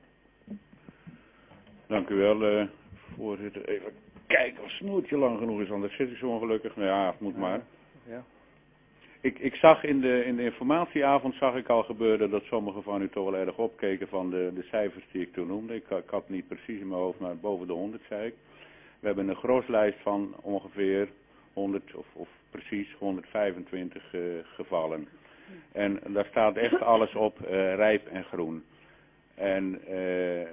Dank u wel, uh, voorzitter. Even kijken of het snoertje lang genoeg is, anders zit ik zo ongelukkig. Nou ja, het moet maar. Ja. Ik, ik zag in de, in de informatieavond zag ik al gebeuren dat sommigen van u toch wel erg opkeken van de, de cijfers die ik toen noemde. Ik, ik had het niet precies in mijn hoofd, maar boven de honderd zei ik. We hebben een groslijst van ongeveer honderd of, of precies honderdvijfentwintig uh, gevallen. En daar staat echt alles op, uh, rijp en groen. En uh,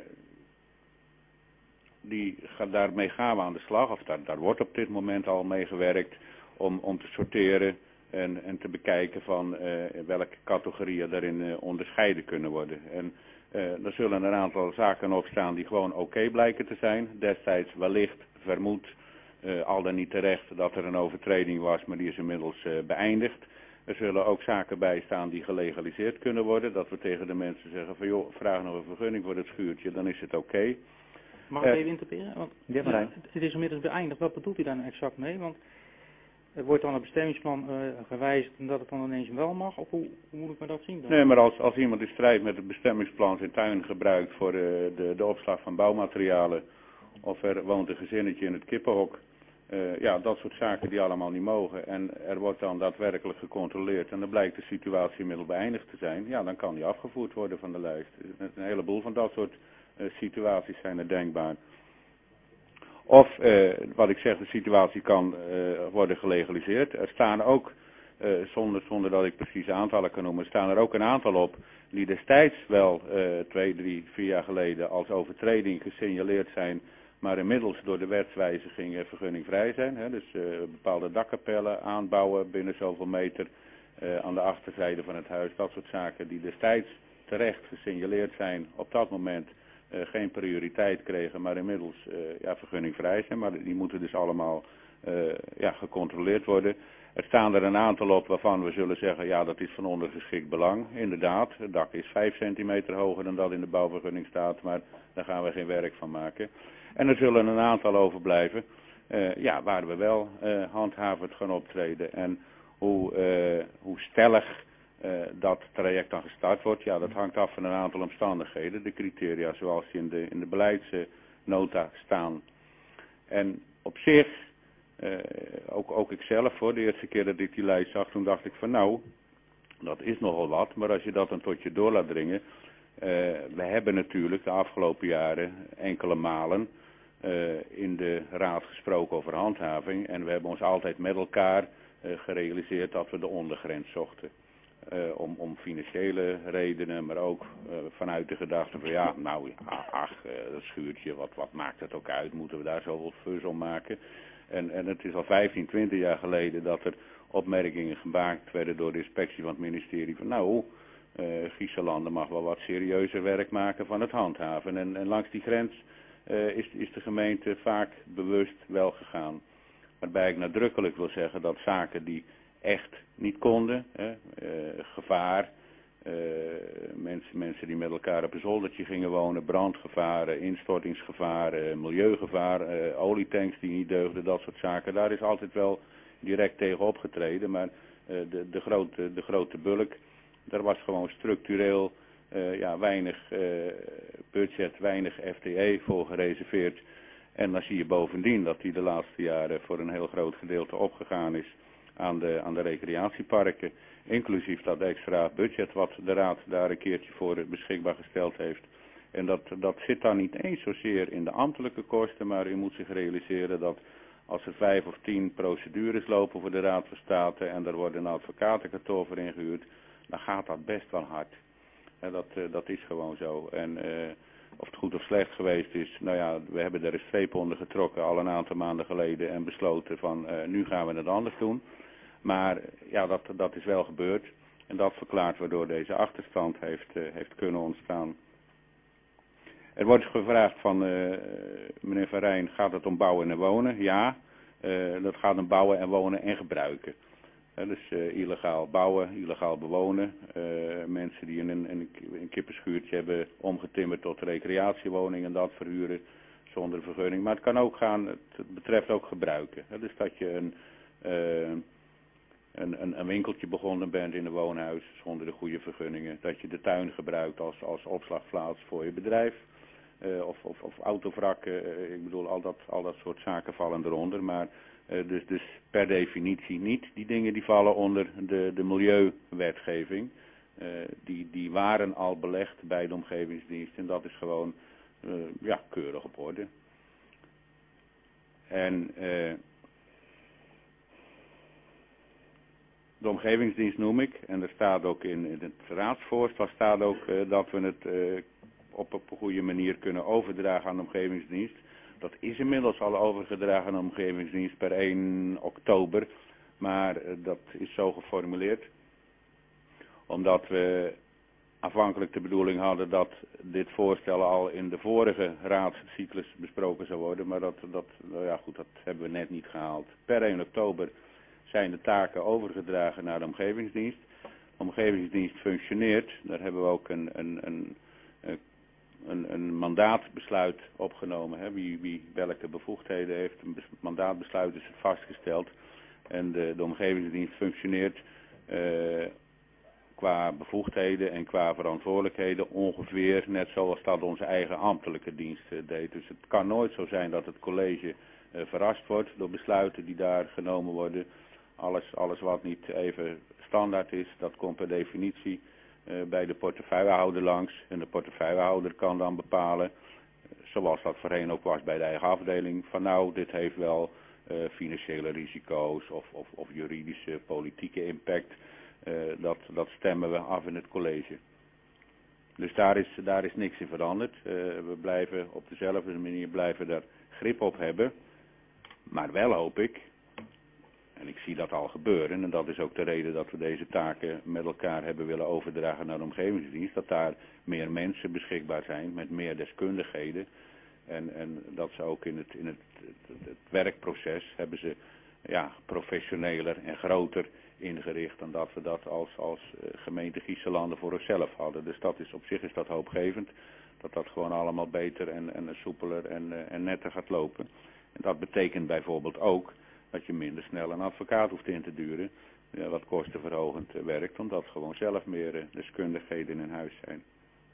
die, daarmee gaan we aan de slag, of daar, daar wordt op dit moment al mee gewerkt, om, om te sorteren en, en te bekijken van uh, welke categorieën daarin uh, onderscheiden kunnen worden. En uh, er zullen een aantal zaken op staan die gewoon oké okay blijken te zijn. Destijds wellicht vermoed, uh, al dan niet terecht, dat er een overtreding was, maar die is inmiddels uh, beëindigd. Er zullen ook zaken bij staan die gelegaliseerd kunnen worden. Dat we tegen de mensen zeggen van joh, vraag nog een vergunning voor het schuurtje, dan is het oké. Okay. Mag ik uh, even interperen? Want ja, ja, het is inmiddels beëindigd. Wat bedoelt u daar nou exact mee? Want er wordt dan een bestemmingsplan uh, gewijzigd en dat het dan ineens wel mag? Of hoe, hoe moet ik me dat zien dan? Nee, maar als, als iemand in strijd met het bestemmingsplan zijn tuin gebruikt voor uh, de, de opslag van bouwmaterialen, of er woont een gezinnetje in het kippenhok, uh, ja, dat soort zaken die allemaal niet mogen. En er wordt dan daadwerkelijk gecontroleerd en dan blijkt de situatie inmiddels beëindigd te zijn, ja, dan kan die afgevoerd worden van de lijst. Een heleboel van dat soort uh, situaties zijn er denkbaar. Of, uh, wat ik zeg, de situatie kan uh, worden gelegaliseerd. Er staan ook, uh, zonder, zonder dat ik precies aantallen kan noemen, staan er ook een aantal op die destijds wel uh, twee, drie, vier jaar geleden als overtreding gesignaleerd zijn, maar inmiddels door de wetswijziging uh, vergunningvrij zijn. Hè? Dus uh, bepaalde dakkapellen aanbouwen binnen zoveel meter uh, aan de achterzijde van het huis. Dat soort zaken die destijds terecht gesignaleerd zijn op dat moment. Uh, geen prioriteit kregen, maar inmiddels uh, ja, vergunningvrij zijn. Maar die moeten dus allemaal uh, ja, gecontroleerd worden. Er staan er een aantal op waarvan we zullen zeggen, ja, dat is van ondergeschikt belang. Inderdaad, het dak is vijf centimeter hoger dan dat in de bouwvergunning staat, maar daar gaan we geen werk van maken. En er zullen een aantal overblijven, uh, ja, waar we wel uh, handhavend gaan optreden. En hoe, uh, hoe stellig Uh, dat traject dan gestart wordt, ja, dat hangt af van een aantal omstandigheden. De criteria zoals die in de, in de beleidsnota staan. En op zich, uh, ook, ook ik zelf hoor, de eerste keer dat ik die lijst zag, toen dacht ik van nou, Dat is nogal wat, maar als je dat dan tot je door laat dringen. Uh, we hebben natuurlijk de afgelopen jaren enkele malen uh, in de raad gesproken over handhaving. En we hebben ons altijd met elkaar uh, gerealiseerd dat we de ondergrens zochten. Uh, om, om financiële redenen, maar ook uh, vanuit de gedachte van ja, nou ach, uh, dat schuurtje, wat, wat maakt het ook uit, moeten we daar zoveel fus om maken. En, en het is al vijftien, twintig jaar geleden dat er opmerkingen gemaakt werden door de inspectie van het ministerie van nou, uh, Gieselanden mag wel wat serieuzer werk maken van het handhaven. En, en langs die grens uh, is, is de gemeente vaak bewust wel gegaan. Waarbij ik nadrukkelijk wil zeggen dat zaken die echt niet konden, hè, uh, gevaar, uh, mensen, mensen die met elkaar op een zoldertje gingen wonen, brandgevaren, instortingsgevaren, milieugevaar, uh, olietanks die niet deugden, dat soort zaken. Daar is altijd wel direct tegen opgetreden, maar uh, de, de, grote, de grote bulk, daar was gewoon structureel uh, ja, weinig uh, budget, weinig F T E voor gereserveerd. En dan zie je bovendien dat die de laatste jaren voor een heel groot gedeelte opgegaan is aan de, aan de recreatieparken, inclusief dat extra budget wat de raad daar een keertje voor beschikbaar gesteld heeft. En dat, dat zit dan niet eens zozeer in de ambtelijke kosten, maar u moet zich realiseren dat als er vijf of tien procedures lopen voor de Raad van State en er wordt een advocatenkantoor voor ingehuurd, dan gaat dat best wel hard. En dat, dat is gewoon zo. En uh, of het goed of slecht geweest is, nou ja, we hebben er een streep onder getrokken al een aantal maanden geleden en besloten van uh, nu gaan we het anders doen. Maar ja, dat, dat is wel gebeurd en dat verklaart waardoor deze achterstand heeft, uh, heeft kunnen ontstaan. Er wordt gevraagd van uh, meneer Van Rijn, gaat het om bouwen en wonen? Ja, uh, dat gaat om bouwen en wonen en gebruiken. Uh, dus uh, illegaal bouwen, illegaal bewonen. Uh, mensen die een, een, een kippenschuurtje hebben omgetimmerd tot recreatiewoning en dat verhuren zonder vergunning. Maar het kan ook gaan, het betreft ook gebruiken. Uh, dus dat je een, uh, een, een, een winkeltje begonnen bent in een woonhuis zonder de goede vergunningen. Dat je de tuin gebruikt als, als opslagplaats voor je bedrijf. Uh, of, of, of autovrakken, uh, ik bedoel, al dat, al dat soort zaken vallen eronder. Maar uh, dus, dus per definitie niet. Die dingen die vallen onder de, de milieuwetgeving. Uh, die, die waren al belegd bij de omgevingsdienst en dat is gewoon uh, ja, keurig op orde. En uh, de omgevingsdienst noem ik, en er staat ook in, in het raadsvoorstel staat ook uh, dat we het uh, op, op een goede manier kunnen overdragen aan de omgevingsdienst. Dat is inmiddels al overgedragen aan de omgevingsdienst per één oktober, maar uh, dat is zo geformuleerd. Omdat we aanvankelijk de bedoeling hadden dat dit voorstel al in de vorige raadscyclus besproken zou worden, maar dat, dat, nou ja goed, dat hebben we net niet gehaald. Per één oktober zijn de taken overgedragen naar de omgevingsdienst. De omgevingsdienst functioneert, daar hebben we ook een, een, een, een, een mandaatbesluit opgenomen. Hè. Wie, wie welke bevoegdheden heeft, een mandaatbesluit is vastgesteld. En de, de omgevingsdienst functioneert uh, qua bevoegdheden en qua verantwoordelijkheden ongeveer net zoals dat onze eigen ambtelijke dienst uh, deed. Dus het kan nooit zo zijn dat het college uh, verrast wordt door besluiten die daar genomen worden. Alles, alles wat niet even standaard is, dat komt per definitie uh, bij de portefeuillehouder langs. En de portefeuillehouder kan dan bepalen, uh, zoals dat voorheen ook was bij de eigen afdeling, van nou, dit heeft wel uh, financiële risico's of, of, of juridische, politieke impact. Uh, dat, dat stemmen we af in het college. Dus daar is, daar is niks in veranderd. Uh, we blijven op dezelfde manier blijven daar grip op hebben. Maar wel hoop ik, en ik zie dat al gebeuren, en dat is ook de reden dat we deze taken met elkaar hebben willen overdragen naar de omgevingsdienst, dat daar meer mensen beschikbaar zijn met meer deskundigheden. En, en dat ze ook in het, in het, het, het werkproces hebben ze ja, professioneler en groter ingericht dan dat we dat als, als gemeente Gieselanden voor onszelf hadden. Dus dat is, op zich is dat hoopgevend, dat dat gewoon allemaal beter en, en soepeler en, en netter gaat lopen. En dat betekent bijvoorbeeld ook dat je minder snel een advocaat hoeft in te duren, ja, wat kostenverhogend werkt, omdat gewoon zelf meer deskundigheden in huis zijn.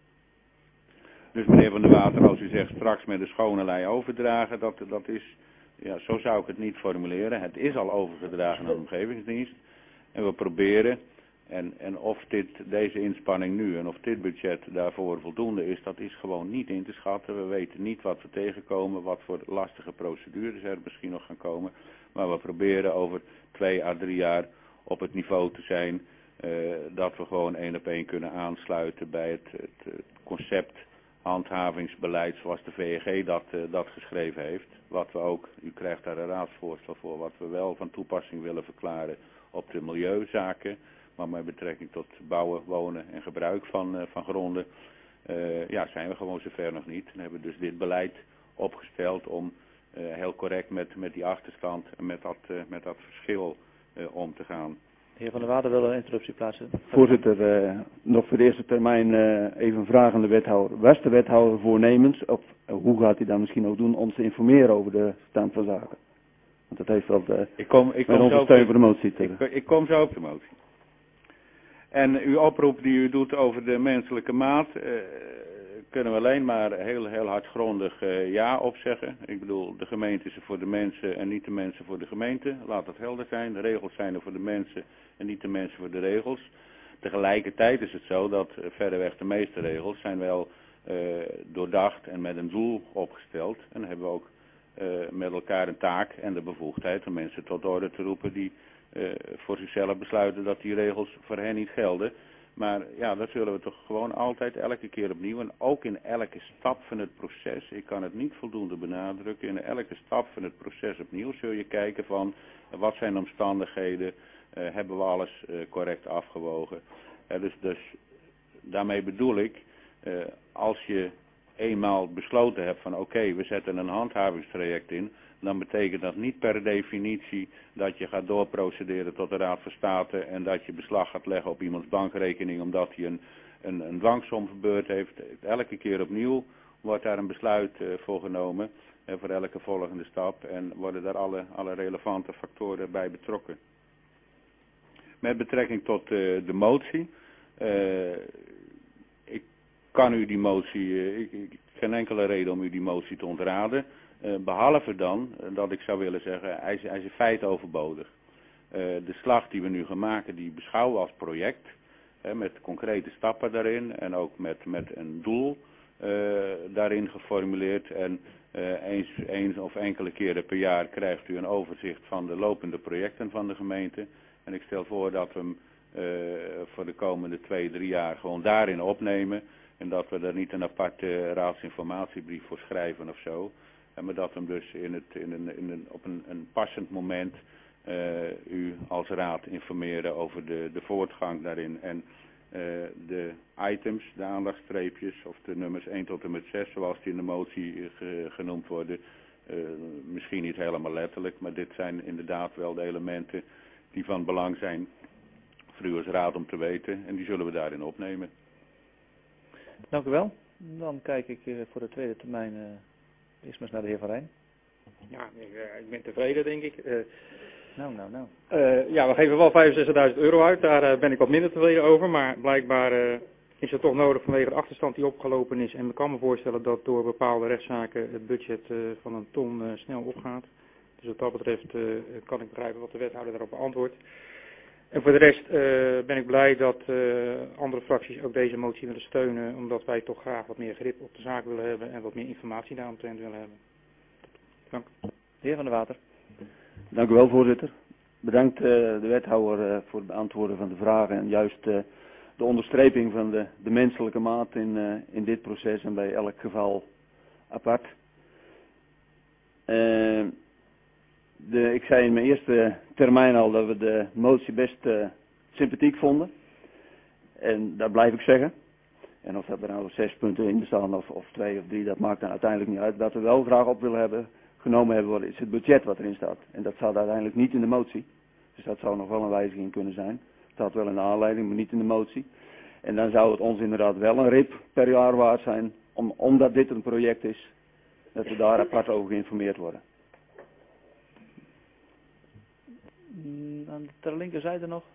Dus meneer Van der Water, als u zegt straks met de schone lei overdragen, dat, dat is, ja, zo zou ik het niet formuleren. Het is al overgedragen aan de omgevingsdienst. En we proberen En, en of dit, deze inspanning nu en of dit budget daarvoor voldoende is, dat is gewoon niet in te schatten. We weten niet wat we tegenkomen, wat voor lastige procedures er misschien nog gaan komen. Maar we proberen over twee à drie jaar op het niveau te zijn uh, dat we gewoon één op één kunnen aansluiten bij het, het, het concept handhavingsbeleid zoals de V N G dat, uh, dat geschreven heeft. Wat we ook, u krijgt daar een raadsvoorstel voor, wat we wel van toepassing willen verklaren op de milieuzaken. Maar met betrekking tot bouwen, wonen en gebruik van, uh, van gronden, uh, ja, zijn we gewoon zover nog niet. En hebben dus dit beleid opgesteld om uh, heel correct met, met die achterstand en met dat, uh, met dat verschil uh, om te gaan. De heer Van der Water wil een interruptie plaatsen. Voorzitter, uh, nog voor de eerste termijn uh, even een vraag aan de wethouder. Was de wethouder voornemens, of uh, hoe gaat hij dat misschien ook doen, ons te informeren over de stand van zaken? Want dat heeft wel de, ik kom, ik met kom onze steun voor de motie te... Ik, ik kom zo op de motie. En uw oproep die u doet over de menselijke maat, uh, kunnen we alleen maar heel, heel hardgrondig uh, ja op zeggen. Ik bedoel, de gemeente is er voor de mensen en niet de mensen voor de gemeente. Laat dat helder zijn. De regels zijn er voor de mensen en niet de mensen voor de regels. Tegelijkertijd is het zo dat uh, verreweg de meeste regels zijn wel uh, doordacht en met een doel opgesteld. En dan hebben we ook uh, met elkaar een taak en de bevoegdheid om mensen tot orde te roepen die uh, voor zichzelf besluiten dat die regels voor hen niet gelden. Maar ja, dat zullen we toch gewoon altijd elke keer opnieuw en ook in elke stap van het proces, ik kan het niet voldoende benadrukken, in elke stap van het proces opnieuw zul je kijken van uh, wat zijn de omstandigheden, uh, hebben we alles uh, correct afgewogen. Uh, dus, dus daarmee bedoel ik, uh, als je eenmaal besloten hebt van oké, okay, we zetten een handhavingstraject in, dan betekent dat niet per definitie dat je gaat doorprocederen tot de Raad van State en dat je beslag gaat leggen op iemands bankrekening omdat hij een, een, een dwangsom verbeurd heeft. Elke keer opnieuw wordt daar een besluit uh, voor genomen uh, voor elke volgende stap en worden daar alle, alle relevante factoren bij betrokken. Met betrekking tot uh, de motie, uh, ik kan u die motie, uh, ik, ik, geen enkele reden om u die motie te ontraden. Uh, behalve dan uh, dat ik zou willen zeggen, hij is, hij is in feite overbodig. Uh, de slag die we nu gaan maken, die beschouwen we als project, uh, met concrete stappen daarin en ook met, met een doel uh, daarin geformuleerd. En uh, eens, eens of enkele keren per jaar krijgt u een overzicht van de lopende projecten van de gemeente. En ik stel voor dat we hem uh, voor de komende twee, drie jaar gewoon daarin opnemen. En dat we er niet een aparte raadsinformatiebrief voor schrijven of zo. Maar dat we hem dus in het, in een, in een, op een, een passend moment uh, u als raad informeren over de, de voortgang daarin. En uh, de items, de aandachtstreepjes of de nummers één tot en met zes, zoals die in de motie ge, genoemd worden. Uh, misschien niet helemaal letterlijk, maar dit zijn inderdaad wel de elementen die van belang zijn voor u als raad om te weten. En die zullen we daarin opnemen. Dank u wel. Dan kijk ik uh, voor de tweede termijn uh, eerst maar eens naar de heer Van Rijn. Ja, ik, uh, ik ben tevreden denk ik. Uh, nou, nou, nou. Uh, ja, we geven wel vijfenzestigduizend euro uit. Daar uh, ben ik wat minder tevreden over. Maar blijkbaar uh, is het toch nodig vanwege de achterstand die opgelopen is. En ik kan me voorstellen dat door bepaalde rechtszaken het budget uh, van een ton uh, snel opgaat. Dus wat dat betreft uh, kan ik begrijpen wat de wethouder daarop beantwoordt. En voor de rest uh, ben ik blij dat uh, andere fracties ook deze motie willen steunen, omdat wij toch graag wat meer grip op de zaak willen hebben en wat meer informatie daaromtrent willen hebben. Dank. De heer Van der Water. Dank u wel, voorzitter. Bedankt uh, de wethouder uh, voor het beantwoorden van de vragen en juist uh, de onderstreping van de, de menselijke maat in, uh, in dit proces en bij elk geval apart. Uh, De, ik zei in mijn eerste termijn al dat we de motie best uh, sympathiek vonden. En dat blijf ik zeggen. En of dat er nou zes punten in staan of, of twee of drie, dat maakt dan uiteindelijk niet uit. Wat we wel graag op willen hebben, genomen hebben, is het budget wat erin staat. En dat staat uiteindelijk niet in de motie. Dus dat zou nog wel een wijziging kunnen zijn. Het staat wel in de aanleiding, maar niet in de motie. En dan zou het ons inderdaad wel een rip per jaar waard zijn, om, omdat dit een project is, dat we daar apart over geïnformeerd worden. Aan de linkerzijde nog?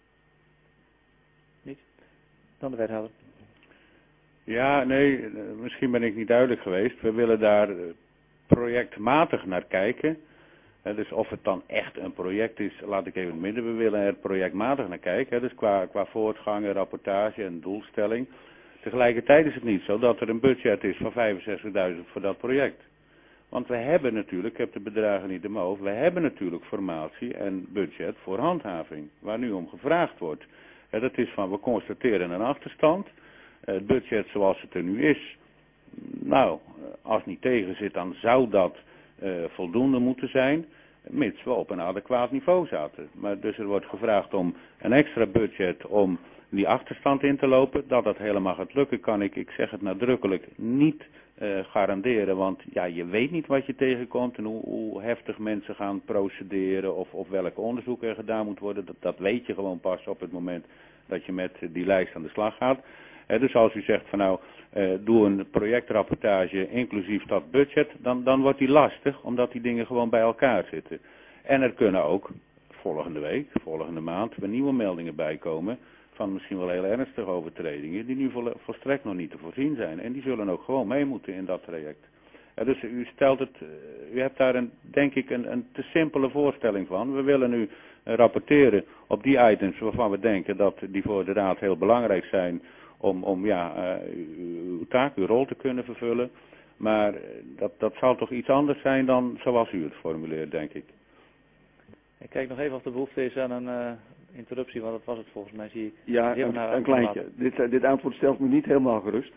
Niet? Dan de wethouder. Ja, nee, misschien ben ik niet duidelijk geweest. We willen daar projectmatig naar kijken. He, dus of het dan echt een project is, laat ik even in het midden. We willen er projectmatig naar kijken. He, dus qua, qua voortgang, rapportage en doelstelling. Tegelijkertijd is het niet zo dat er een budget is van vijfenzestigduizend voor dat project. Want we hebben natuurlijk, ik heb de bedragen niet in mijn hoofd, we hebben natuurlijk formatie en budget voor handhaving, waar nu om gevraagd wordt. He, dat is van, we constateren een achterstand. Het budget zoals het er nu is, nou, als het niet tegen zit, dan zou dat uh, voldoende moeten zijn, mits we op een adequaat niveau zaten. Maar dus er wordt gevraagd om een extra budget om die achterstand in te lopen. Dat dat helemaal gaat lukken kan ik, ik zeg het nadrukkelijk, niet uh, garanderen. Want ja, je weet niet wat je tegenkomt en hoe, hoe heftig mensen gaan procederen of, of welke onderzoeken er gedaan moet worden. Dat, dat weet je gewoon pas op het moment dat je met die lijst aan de slag gaat. He, dus als u zegt van nou, uh, doe een projectrapportage inclusief dat budget, dan, dan wordt die lastig, omdat die dingen gewoon bij elkaar zitten. En er kunnen ook volgende week, volgende maand, weer nieuwe meldingen bijkomen van misschien wel heel ernstige overtredingen, die nu vol, volstrekt nog niet te voorzien zijn. En die zullen ook gewoon mee moeten in dat traject. Ja, dus u stelt het, u hebt daar een, denk ik een, een te simpele voorstelling van. We willen nu uh, rapporteren op die items waarvan we denken dat die voor de Raad heel belangrijk zijn om, om ja, uh, uw taak, uw rol te kunnen vervullen. Maar dat, dat zal toch iets anders zijn dan zoals u het formuleert, denk ik. Ik kijk nog even of de behoefte is aan een uh, interruptie, want dat was het volgens mij, zie ik. Ja, een, een kleintje. Dit, uh, dit antwoord stelt me niet helemaal gerust.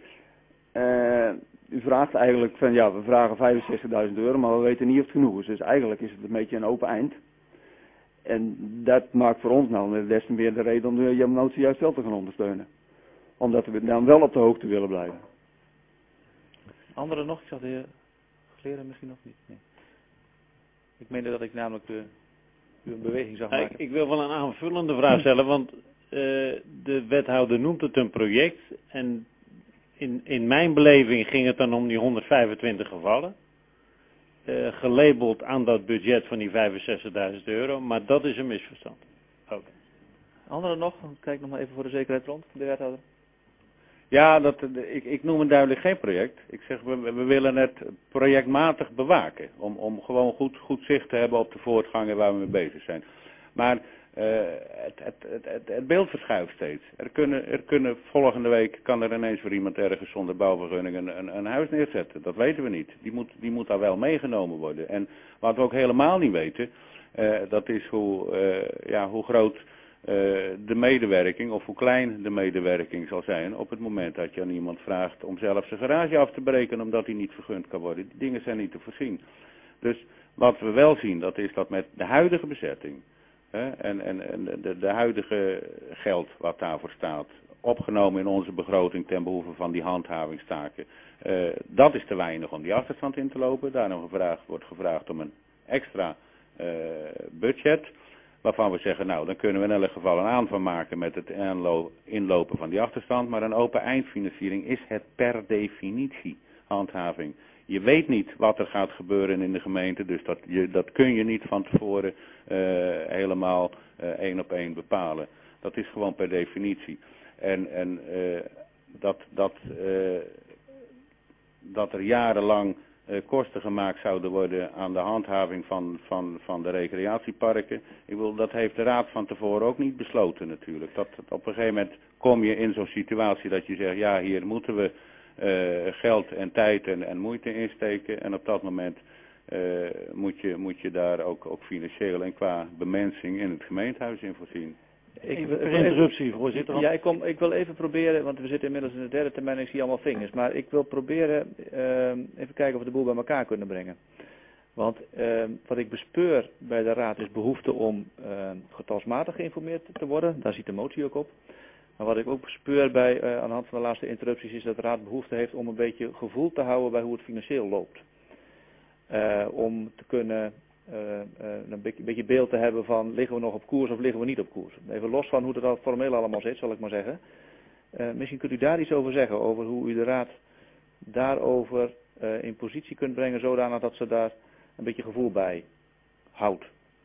Uh, u vraagt eigenlijk van, ja, we vragen vijfenzestigduizend euro, maar we weten niet of het genoeg is. Dus eigenlijk is het een beetje een open eind. En dat maakt voor ons nou des te meer de reden om de Jamanootse juist wel te gaan ondersteunen. Omdat we dan wel op de hoogte willen blijven. Anderen nog? Ik zag de heer Kleren misschien nog niet. Nee. Ik meende dat ik namelijk de, u een beweging zag maken. Ik, ik wil wel een aanvullende vraag stellen, want uh, de wethouder noemt het een project. En in, in mijn beleving ging het dan om die honderdvijfentwintig gevallen. Uh, gelabeld aan dat budget van die vijfenzestigduizend euro, maar dat is een misverstand. Okay. Anderen nog? Kijk nog maar even voor de zekerheid rond, de wethouder. Ja, dat, ik, ik noem het duidelijk geen project. Ik zeg, we, we willen het projectmatig bewaken. Om, om gewoon goed, goed zicht te hebben op de voortgangen waar we mee bezig zijn. Maar uh, het, het, het, het, het beeld verschuift steeds. Er kunnen, er kunnen volgende week, kan er ineens voor iemand ergens zonder bouwvergunning een, een, een huis neerzetten. Dat weten we niet. Die moet, die moet daar wel meegenomen worden. En wat we ook helemaal niet weten, uh, dat is hoe, uh, ja, hoe groot Uh, de medewerking of hoe klein de medewerking zal zijn op het moment dat je aan iemand vraagt om zelf zijn garage af te breken omdat die niet vergund kan worden. Die dingen zijn niet te voorzien. Dus wat we wel zien, dat is dat met de huidige bezetting hè, en, en, en de, de huidige geld wat daarvoor staat, opgenomen in onze begroting ten behoeve van die handhavingstaken, uh, dat is te weinig om die achterstand in te lopen. Daarom gevraagd, wordt gevraagd om een extra uh, budget. Waarvan we zeggen, nou, dan kunnen we in elk geval een aanvang maken met het inlopen van die achterstand. Maar een open eindfinanciering is het per definitie handhaving. Je weet niet wat er gaat gebeuren in de gemeente, dus dat, je, dat kun je niet van tevoren uh, helemaal uh, één op één bepalen. Dat is gewoon per definitie. En, en uh, dat, dat, uh, dat er jarenlang Uh, kosten gemaakt zouden worden aan de handhaving van, van, van de recreatieparken. Ik wil, dat heeft de Raad van tevoren ook niet besloten natuurlijk. Dat, dat op een gegeven moment kom je in zo'n situatie dat je zegt, ja, hier moeten we uh, geld en tijd en, en moeite insteken. En op dat moment uh, moet, je, moet je daar ook, ook financieel en qua bemensing in het gemeentehuis in voorzien. Ik wil even interruptie, voorzitter. Ja, ik, kom, ik wil even proberen, want we zitten inmiddels in de derde termijn en ik zie allemaal vingers. Maar ik wil proberen uh, even kijken of we de boel bij elkaar kunnen brengen. Want uh, wat ik bespeur bij de Raad is behoefte om uh, getalsmatig geïnformeerd te worden. Daar ziet de motie ook op. Maar wat ik ook bespeur bij, uh, aan de hand van de laatste interrupties is dat de Raad behoefte heeft om een beetje gevoel te houden bij hoe het financieel loopt. Uh, om te kunnen... Uh, uh, een beetje, beetje beeld te hebben van liggen we nog op koers of liggen we niet op koers. Even los van hoe het al formeel allemaal zit, zal ik maar zeggen. Uh, misschien kunt u daar iets over zeggen, over hoe u de Raad daarover uh, in positie kunt brengen, zodanig dat ze daar een beetje gevoel bij houdt.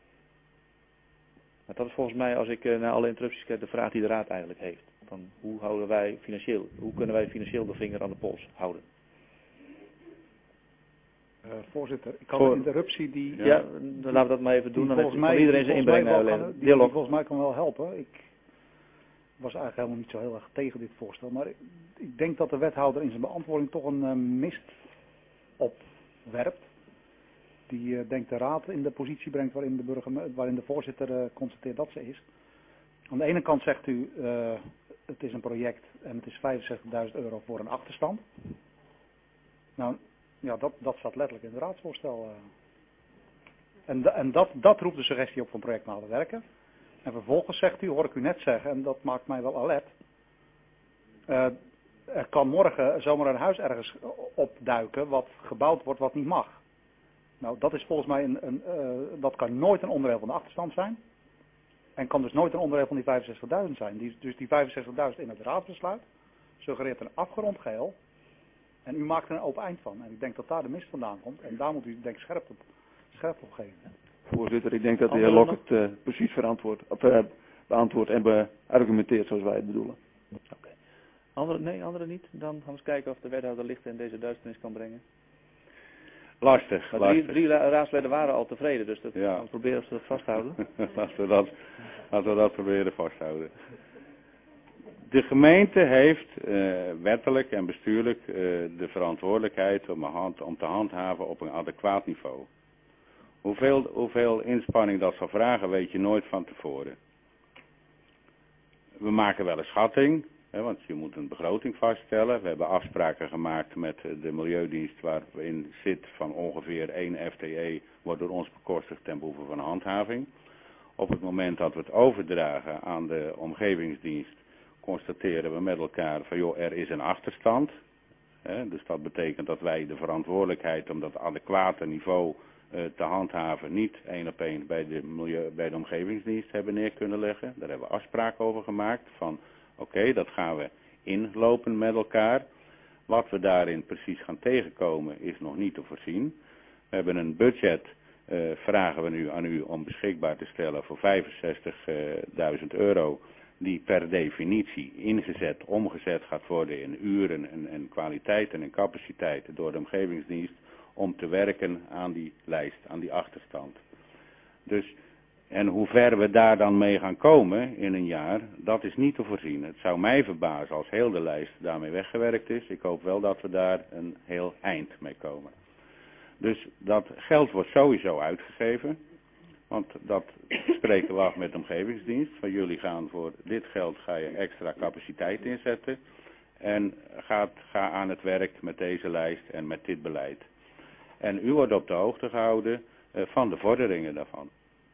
Maar dat is volgens mij, als ik uh, naar alle interrupties kijk, de vraag die de Raad eigenlijk heeft. Van hoe houden wij financieel, hoe kunnen wij financieel de vinger aan de pols houden? Uh, voorzitter, ik had Voor... een interruptie die... Ja, ja, dan laten we dat maar even doen. Dan volgens heeft mij, iedereen zijn inbreng kan, leveren. die, die volgens mij kan wel helpen. Ik was eigenlijk helemaal niet zo heel erg tegen dit voorstel. Maar ik, ik denk dat de wethouder in zijn beantwoording toch een uh, mist opwerpt. Die uh, denkt de raad in de positie brengt waarin de, burger, waarin de voorzitter uh, constateert dat ze is. Aan de ene kant zegt u, uh, het is een project en het is vijfenzestigduizend euro voor een achterstand. Nou, ja, dat, dat staat letterlijk in het raadsvoorstel. Uh. En, de, en dat, dat roept de suggestie op van project naar werken. En vervolgens zegt u, hoor ik u net zeggen, en dat maakt mij wel alert. Uh, er kan morgen zomaar een huis ergens opduiken wat gebouwd wordt wat niet mag. Nou, dat is volgens mij een, een uh, dat kan nooit een onderdeel van de achterstand zijn. En kan dus nooit een onderdeel van die vijfenzestigduizend zijn. Die, dus die vijfenzestigduizend in het raadsbesluit suggereert een afgerond geheel. En u maakt er een open eind van. En ik denk dat daar de mist vandaan komt. En daar moet u denk ik scherp op, scherp op geven. Voorzitter, ik denk dat de heer Lok het uh, precies verantwoord, of, uh, beantwoordt en beargumenteert zoals wij het bedoelen. Oké. Okay. Andere, nee, andere niet? Dan gaan we eens kijken of de wethouder licht in deze duisternis kan brengen. Lastig, maar lastig. Drie, drie raadsleden waren al tevreden, dus dat ja. gaan we proberen of ze dat vasthouden. laten, we dat, laten we dat proberen vasthouden. De gemeente heeft uh, wettelijk en bestuurlijk uh, de verantwoordelijkheid om, hand, om te handhaven op een adequaat niveau. Hoeveel, hoeveel inspanning dat zal vragen, weet je nooit van tevoren. We maken wel een schatting, hè, want je moet een begroting vaststellen. We hebben afspraken gemaakt met de Milieudienst waarin zit van ongeveer één F T E wordt door ons bekostigd ten behoeve van handhaving. Op het moment dat we het overdragen aan de omgevingsdienst, constateren we met elkaar van joh, er is een achterstand. Hè, dus dat betekent dat wij de verantwoordelijkheid om dat adequate niveau uh, te handhaven niet één op één bij de, milieu, bij de omgevingsdienst hebben neer kunnen leggen. Daar hebben we afspraken over gemaakt van oké, okay, dat gaan we inlopen met elkaar. Wat we daarin precies gaan tegenkomen is nog niet te voorzien. We hebben een budget, uh, vragen we nu aan u om beschikbaar te stellen voor vijfenzestigduizend euro. Die per definitie ingezet, omgezet gaat worden in uren en, en kwaliteiten en capaciteiten door de omgevingsdienst om te werken aan die lijst, aan die achterstand. Dus, en hoe ver we daar dan mee gaan komen in een jaar, dat is niet te voorzien. Het zou mij verbazen als heel de lijst daarmee weggewerkt is. Ik hoop wel dat we daar een heel eind mee komen. Dus dat geld wordt sowieso uitgegeven. Want dat spreken we af met de omgevingsdienst. Van jullie gaan voor dit geld ga je extra capaciteit inzetten. En gaat, ga aan het werk met deze lijst en met dit beleid. En u wordt op de hoogte gehouden uh, van de vorderingen daarvan.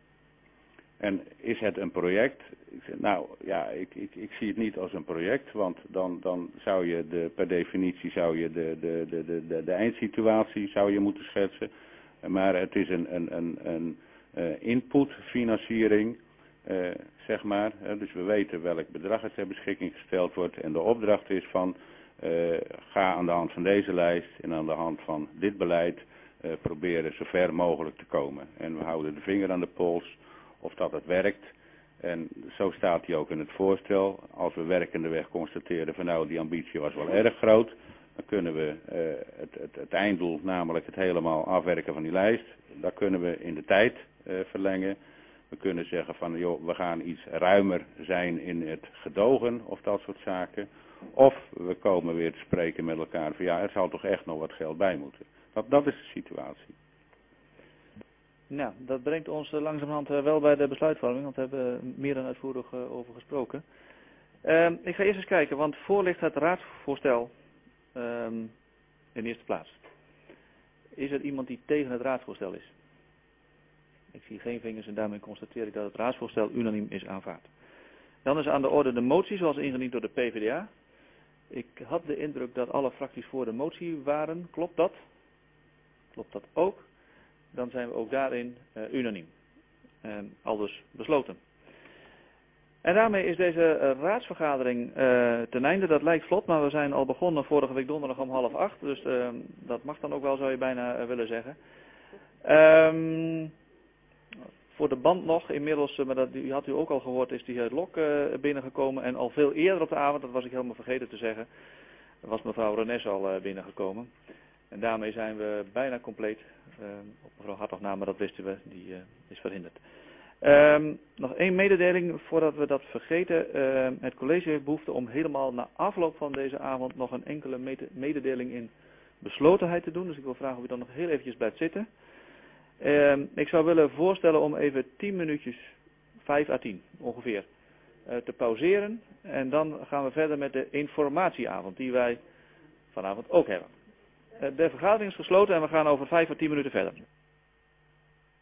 En is het een project? Ik zeg, nou ja, ik, ik, ik zie het niet als een project. Want dan, dan zou je de, per definitie zou je de, de, de, de, de, de eindsituatie zou je moeten schetsen. Maar het is een... een, een, een Uh, inputfinanciering, uh, zeg maar. Uh, dus we weten welk bedrag er ter beschikking gesteld wordt. En de opdracht is van, uh, ga aan de hand van deze lijst en aan de hand van dit beleid uh, proberen zo ver mogelijk te komen. En we houden de vinger aan de pols of dat het werkt. En zo staat hij ook in het voorstel. Als we werkendeweg constateren van nou, die ambitie was wel erg groot. Dan kunnen we uh, het, het, het einddoel, namelijk het helemaal afwerken van die lijst. Dat kunnen we in de tijd uh, verlengen. We kunnen zeggen van joh, we gaan iets ruimer zijn in het gedogen of dat soort zaken. Of we komen weer te spreken met elkaar van ja, er zal toch echt nog wat geld bij moeten. Dat, dat is de situatie. Nou, dat brengt ons uh, langzamerhand uh, wel bij de besluitvorming, want we hebben uh, meer dan uitvoerig uh, over gesproken. Uh, ik ga eerst eens kijken, want voor ligt het raadsvoorstel um, in eerste plaats. Is er iemand die tegen het raadsvoorstel is? Ik zie geen vingers en daarmee constateer ik dat het raadsvoorstel unaniem is aanvaard. Dan is aan de orde de motie zoals ingediend door de P V D A. Ik had de indruk dat alle fracties voor de motie waren. Klopt dat? Klopt dat ook? Dan zijn we ook daarin uh, unaniem. Uh, aldus besloten. En daarmee is deze uh, raadsvergadering uh, ten einde. Dat lijkt vlot, maar we zijn al begonnen vorige week donderdag om half acht. Dus uh, dat mag dan ook wel, zou je bijna uh, willen zeggen. Um, voor de band nog, inmiddels, uh, maar dat die had u ook al gehoord, is die heer Lok uh, binnengekomen. En al veel eerder op de avond, dat was ik helemaal vergeten te zeggen, was mevrouw Renes al uh, binnengekomen. En daarmee zijn we bijna compleet. Uh, op mevrouw Hartog na, maar dat wisten we, die uh, is verhinderd. Um, nog één mededeling voordat we dat vergeten. Uh, het college heeft behoefte om helemaal na afloop van deze avond nog een enkele mededeling in beslotenheid te doen. Dus ik wil vragen of u dan nog heel eventjes blijft zitten. Uh, ik zou willen voorstellen om even tien minuutjes, vijf à tien ongeveer, uh, te pauzeren. En dan gaan we verder met de informatieavond die wij vanavond ook hebben. Uh, de vergadering is gesloten en we gaan over vijf à tien minuten verder.